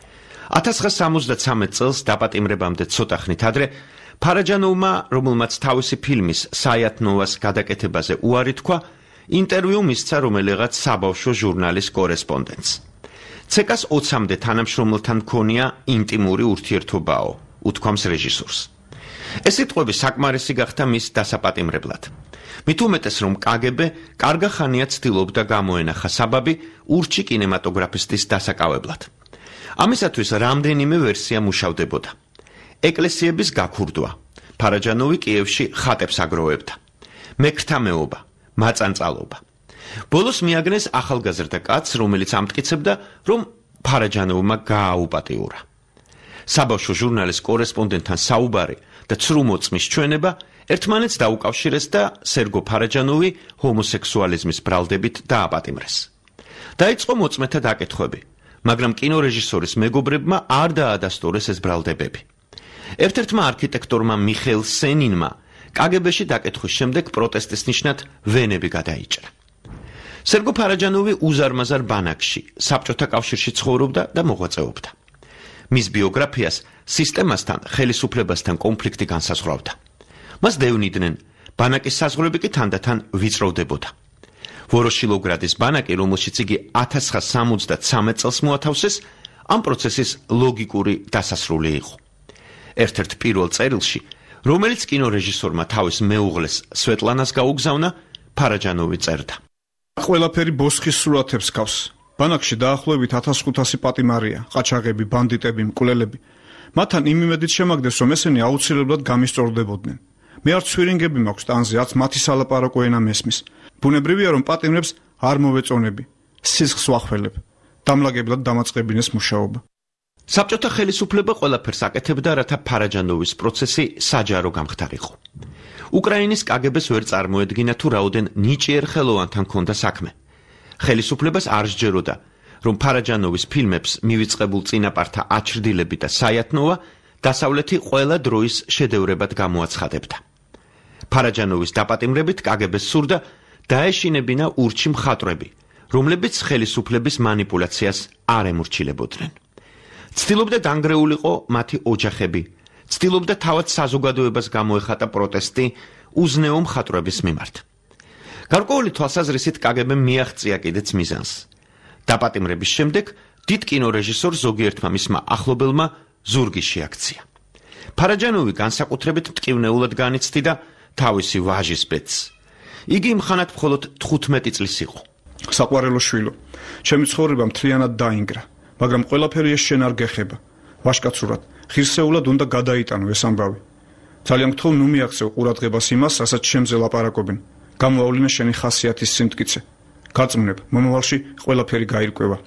ათას ცხრაასა სამოცდათრამეტ წელს დაპატიმრებამდე ცოტა ხნით ადრე ფარაჯანოვმა, რომელმაც თავისი ფილმის საიათნოვას გადაკეთებაზე უარი თქვა, ინტერვიუ მისცა რომელიღაც საბავშვო ჟურნალის კორესპონდენტს. ცეკას ოცამდე თანამშრომელთან ჰქონია ინტიმური ურთიერთობაო, უთქვამს რეჟისორს. ეს სიტყვები საკმარისი გახდა მის დასაპატიმრებლად. მით უმეტეს, რომ კაგები კარგა ხანია ცდილობდა გამოენახა საბაბი ურჩი კინემატოგრაფისტის დასაკავებლად. ამისათვის რამდენიმე ვერსია მუშავდებოდა. ეკლესიების გაქურდვა. ფარაჯანოვი კიევში ხატებს აგროვებდა. მექრთამეობა, მაწანწალობა. ბოლოს მიაგნეს ახალგაზრდა კაცს, რომელიც ამტკიცებდა, რომ ფარაჯანოვმა გააუპატიურა. საბავშვო ჟურნალის კორესპონდენტთან საუბარი და ცრუმოწმის ჩვენება ერთმანეთს დაუკავშირეს და სერგო ფარაჯანოვი ჰომოსექსუალიზმის ბრალდებით დააპატიმრეს. დაიწყო მოწმეთა დაკითხვები. მაგრამ კინორეჟისორის მეგობრებმა არ დაადასტურეს ეს ბრალდებები. ერთ-ერთმა არქიტექტორმა მიხეილ სენინმა კაგებეში დაკითხვის შემდეგ პროტესტის ნიშნად ვენები გადაიჭრა. სერგო ფარაჯანოვი უზარმაზარ ბანაკში, საბჭოთა კავშირში ცხოვრობდა და მოღვაწეობდა. მის ბიოგრაფიას სისტემასთან, ხელისუფლებასთან კონფლიქტი განსაზღვრავდა. მას დევნიდნენ, ბანაკის საზღვრები კი თანდათან ვიწროვდებოდა. ვოროშილოგრადის ბანაკი, რომელშიც იგი ათას ცხრაასა სამოცდათრამეტ წელს მოათავსეს, ამ პროცესის ლოგიკური დასასრული იყო. ერთ-ერთ პირველ წერილში, რომელიც კინორეჟისორმა თავის მეუღლეს სვეტლანას გაუგზავნა, ფარაჯანოვი წერდა. ყველაფერი ბოსხის სურათებს გავს. ბანაკში დაახლოებით ათას ხუთასი პატიმარია, ყაჩაღები, ბანდიტები, მკვლელები. მათთან იმ იმედით შემაგდეს, რომ ესენი აუცილებლად გამისწორდებოდნენ. მე არ ცვირინგები მაქვს ტანზე, რაც მათი სალაპარაკო ენა მესმის. ბუნებრივია, რომ პატიმრებს არ მოვეწონები, სისხლს ვახველებ, დამლაგებლად დამაწყებინეს მუშაობა. საბჭოთა ხელისუფლება ყველაფერს აკეთებდა, რათა ფარაჯანოვის პროცესი საჯარო გამხდარიყო. უკრაინის კაგებეს ვერ წარმოედგინა თუ რაოდენ ნიჭიერ ხელოვანთან ჰქონდა საქმე. ხელისუფლებას არ სჯეროდა, რომ ფარაჯანოვის ფილმებს მივიწყებულ წინაპართა აჩრდილები და საიათნოვა დასავლეთი ყველა დროის შედევრებად გამოაცხადებდა. ფარაჯანოვის დაპატიმრებით კაგებეს სურდა დაეშინებინა ურჩი მხატვრები, რომლებიც ხელისუფლების манипуляციას არ ემორჩილებოდნენ. ცდილობდა დანგრეულიყო მათი ოჯახები, ცდილობდა თავად საზოგადოებას გამოეხატა პროტესტი უზნეო მხატვრების მიმართ. გარკვეული თვალსაზრისით კაგებემ მიაღწია კიდეც მიზანს. დაპატიმრების შემდეგ დიდ კინორეჟისორ ზოგიერთმა მისმა ახლობელმა ზურგი შეაქცია. ფარაჯანოვი განსაკუთრებით მტკივნეულად განიცდიდა თავისი ვაჟის ბედს. იგი მხანად მხოლოდ თხუთმეტი წლის იყო. საყვარელო შვილო, ჩემი ცხოვრება მთლიანად დაინგრა, მაგრამ ყველაფერი ეს შენ არ გეხება. ვაშკაცურად, ღირსეულად უნდა გადაიტანო ეს ამბავი. ძალიან გთხოვ, ნუ მიაღწევ ყურადღებას იმას, რასაც შემზე ლაპარაკობენ. გამოავლინე შენი ხასიათის სიმტკიცე. გაწმნებ, მომავალში ყველაფერი გაირკვევა.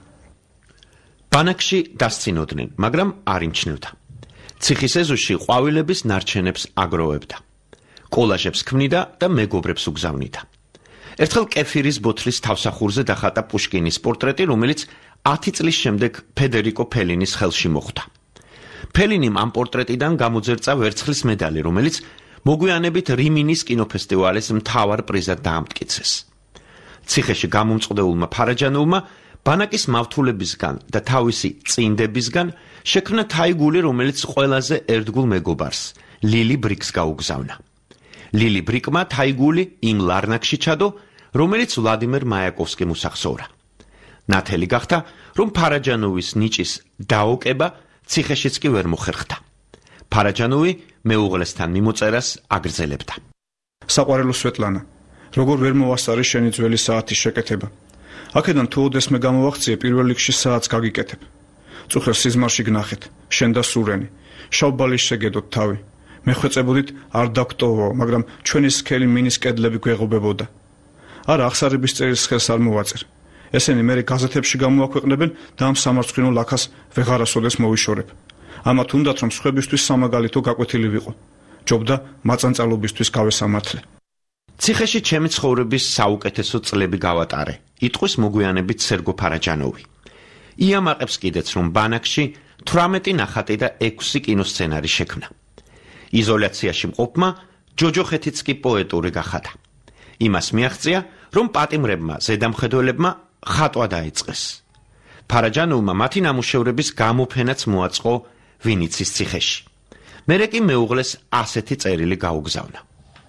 ბანაკში დასცინოდნენ, მაგრამ არ იმჩნევდა. ციხის ეზოში ყვავილების ნარჩენებს აგროვებდა. კოლაჟებს ქმნიდა და მეგობრებს უგზავნიდა. ერთხელ კეფირის ბოთლის თავსახურზე დახატა პუშკინის პორტრეტი, რომელიც ათი წლის შემდეგ ფედერიკო ფელინის ხელში მოხვდა. ფელინიმ ამ პორტრეტიდან გამოძერწა ვერცხლის მედალი, რომელიც მოგვიანებით რიმინის კინოფესტივალის მთავარ პრიზად დაამტკიცეს. ციხეში გამომწყდებულმა ფარაჯანოვმა ბანაკის მავთულებისგან და თავისი წინდებისგან შექმნა თაიგული, რომელიც ყველაზე ერთგულ მეგობარს, ლილი ბრიკს გაუგზავნა. ლილი ბრიკმა თაიგული იმ ლარნაკში ჩადო, რომელიც ვლადიმერ მაიაკოვსკიმ უსახსოვრა. ნათელი გახდა, რომ ფარაჯანოვის ნიჭის დაოკება ციხეშიც კი ვერ მოხერხდა. ფარაჯანოვი მეუღლესთან მიმოწერას აგრძელებდა. საყვარელო სვეტლანა, როგორ ვერ მოვასწარი შენი ძველი საათის შეკეთება. აქედან თუ ოდესმე გამოვახციე, პირველ რიგში საათს გაგიკეთებ. წუხერ სიზმარში გნახეთ, შენ და სურენი, შავბალის შეგედოთ თავი. მეხვეწებოდით არ დაგტოვო, მაგრამ ჩვენი სქელი მინის კედლები გვეღობებოდა. არა, აღსარების წერილს ხელს არ მოვაწერ. ესენი მერე გაზეთებში გამოაქვეყნებენ და ამ სამარცხვინო ლაქას ვეღარასოდეს მოვიშორებ. ამათ უნდათ, რომ სხვებისთვის სამაგალითო გაკვეთილი ვიყო. ჯობდა მაწანწალობისთვის გავესამართლე. ციხეში ჩემი ცხოვრების საუკეთესო წლები გავატარე, იტყვის მოგვიანებით სერგო ფარაჯანოვი. იამაყებს კიდეც, რომ ბანაკში თვრამეტი ნახატი და ექვსი კინოსცენარი შექმნა. იზოლაციაში მყოფმა ჯოჯოხეთიც კი პოეტური გახადა. იმას მიაღწია, რომ პატიმრებმა ზედამხედველებმა ხატვა დაიწყეს. ფარაჯანოვმა მათი ნამუშევრების გამოფენაც მოაწყო ვინიცის ციხეში. მერე კი მეუღლეს ასეთი წერილი გაუგზავნა.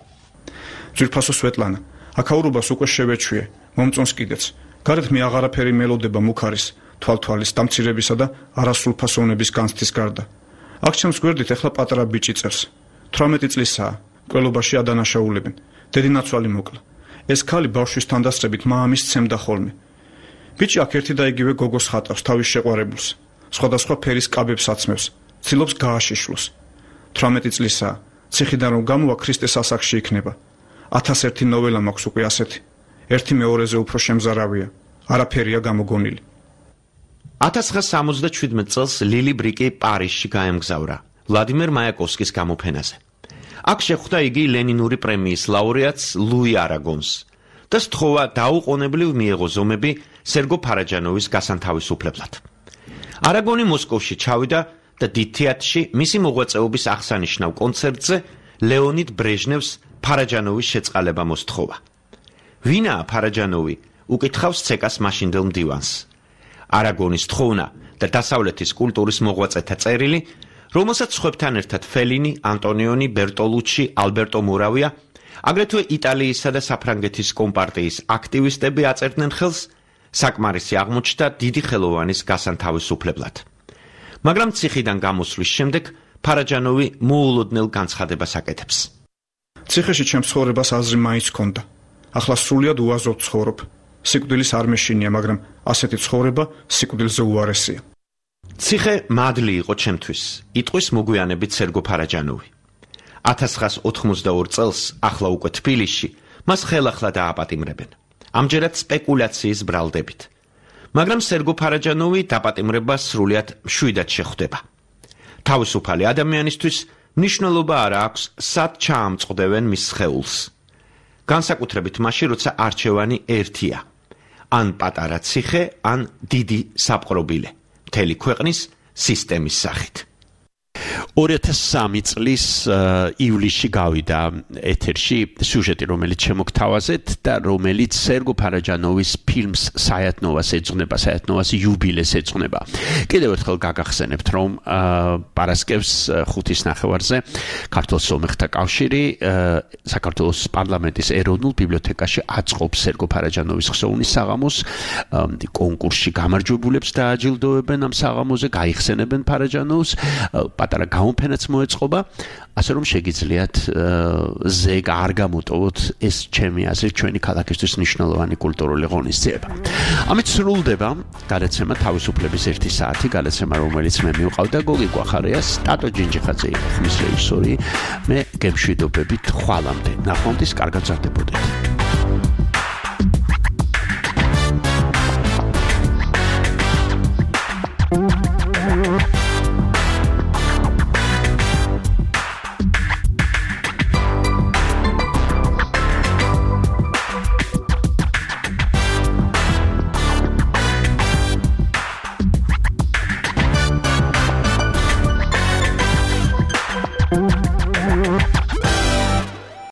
ძვირფასო სვეტლანა, აქაურობას უკვე შევეჩვიე, მომწონს კიდეც. გარეთ მე აღარაფერი მელოდება მუქარის, თვალთვალის დამცირებისა და არასრულფასოვნების განცდის გარდა. აქ ჩემს გვერდით ეხლა პატარა ბიჭი წერს. თვრამეტი წლისაა, ყველობაში ადანაშაულებენ. დედინაცვალი მოკლა. ეს ქალი ბავშვის თანდასწრებით მამის ცემდა ხოლმე. ბიჭი აქ ერთი და იგივე გოგოს ხატავს თავის შეყვარებულს. სხვადასხვა ფერის კაბებს აცმევს, ცდილობს გააშიშვლოს. თვრამეტი წლისაა, ციხიდან რომ გამოვა ქრისტეს ასაკში იქნება. ათასერთი ნოველა მაქვს უკვე ასეთი. ერთი მეორეზე უფრო შემზარავია, არაფერია გამოგონილი. ათას ცხრაასა სამოცდაშვიდმეტ წელს ლილი ბრიკი პარიზში გაემგზავრა ვლადიმერ მაიაკოვსკის გამოფენაზე. აქ შეხვდა იგი ლენინური პრემიის ლაურეატს ლუი არაგონს და სთხოვა დაუყოვნებლივ მიეღო ზომები სერგო ფარაჯანოვის გასანთავისუფლებლად. არაგონი მოსკოვში ჩავიდა და დიდ თეატრში მისი მოღვაწეობის აღსანიშნავ კონცერტზე ლეონიდ ბრეჟნევს ფარაჯანოვის შეწყალება მოსთხოვა. ვინაა ფარაჯანოვი? უკითხავს ცეკას მაშინდელ მდივანს. არაგონის თხოვნა და დასავლეთის კულტურის მოღვაწეთა წერილი, რომელსაც სხვებთან ერთად ფელინი, ანტონიონი, ბერტოლუჩი, ალბერტო მორავია, აგრეთვე იტალიისა და საფრანგეთის კომპარტიის აქტივისტები აწერდნენ ხელს, საკმარისი აღმოჩნდა დიდი ხელოვანის გასანთავისუფლებლად. მაგრამ ციხიდან გამოსვლის შემდეგ ფარაჯანოვი მოულოდნელ განცხადებას აკეთებს. ციხეში ჩემს ცხოვრებას აზრი მაინც ჰქონდა. ახლა სრულიად უაზროდ ცხოვრობ. სიკვდილის არ მეშინია, მაგრამ ასეთი ცხოვრება სიკვდილზე უარესია. ციხე მადლი იყო ჩემთვის, იტყვის მოგვიანებით სერგო ფარაჯანოვი. ათას ცხრაასა ოთხმოცდაორი წელს, ახლა უკვე თბილისში, მას ხელახლა დააპატიმრებენ. ამჯერად სპეკულაციის ბრალდებით. მაგრამ სერგო ფარაჯანოვი დაპატიმრებას სრულიად მშვიდად შეხვდება. თავისუფალი ადამიანისთვის მნიშვნელობა არ აქვს, სად ჩაამწყდებენ მის სხეულს. განსაკუთრებით მაშინ, როცა არჩევანი ერთია. ან პატარა ციხე, ან დიდი საპყრობილე. მთელი ქვეყნის სისტემის სახით. ორი ათას სამი წლის ივლისში გავიდა ეთერში სიუჟეტი, რომელიც შემოგთავაზეთ და რომელიც სერგო ფარაჯანოვის ფილმს საიათნოვას ეძღვნება, საიათნოვას იუბილეს ეძღვნება. კიდევ ერთხელ გაგახსენებთ, რომ პარასკევს ხუთის ნახევარზე ქართულ სომეხთა კავშირი საქართველოს პარლამენტის ეროვნულ ბიბლიოთეკაში აწყობს სერგო ფარაჯანოვის ხსოვნის საღამოს. კონკურსში გამარჯვებულებს დააჯილდოვებენ ამ საღამოზე, გაიხსენებენ ფარაჯანოვს, პატარა გამოფენაც მოეწყობა, ასე რომ შეგიძლიათ ზეგ არ გამოტოვოთ ეს ჩემი აზრით ჩვენი ქალაქისთვის მნიშვნელოვანი კულტურული ღონისძიება. ამით სრულდება გადაცემა თავისუფლების ერთი საათი, გადაცემა რომელიც მე მივყავდა გოგი კვახარიას, ტატო ჯინჯიხაძე იყო ხმის რეჟისორი, მე გემშვიდობებით ხვალამდე. ნახვამდის კარგად გრძელდებოდეთ.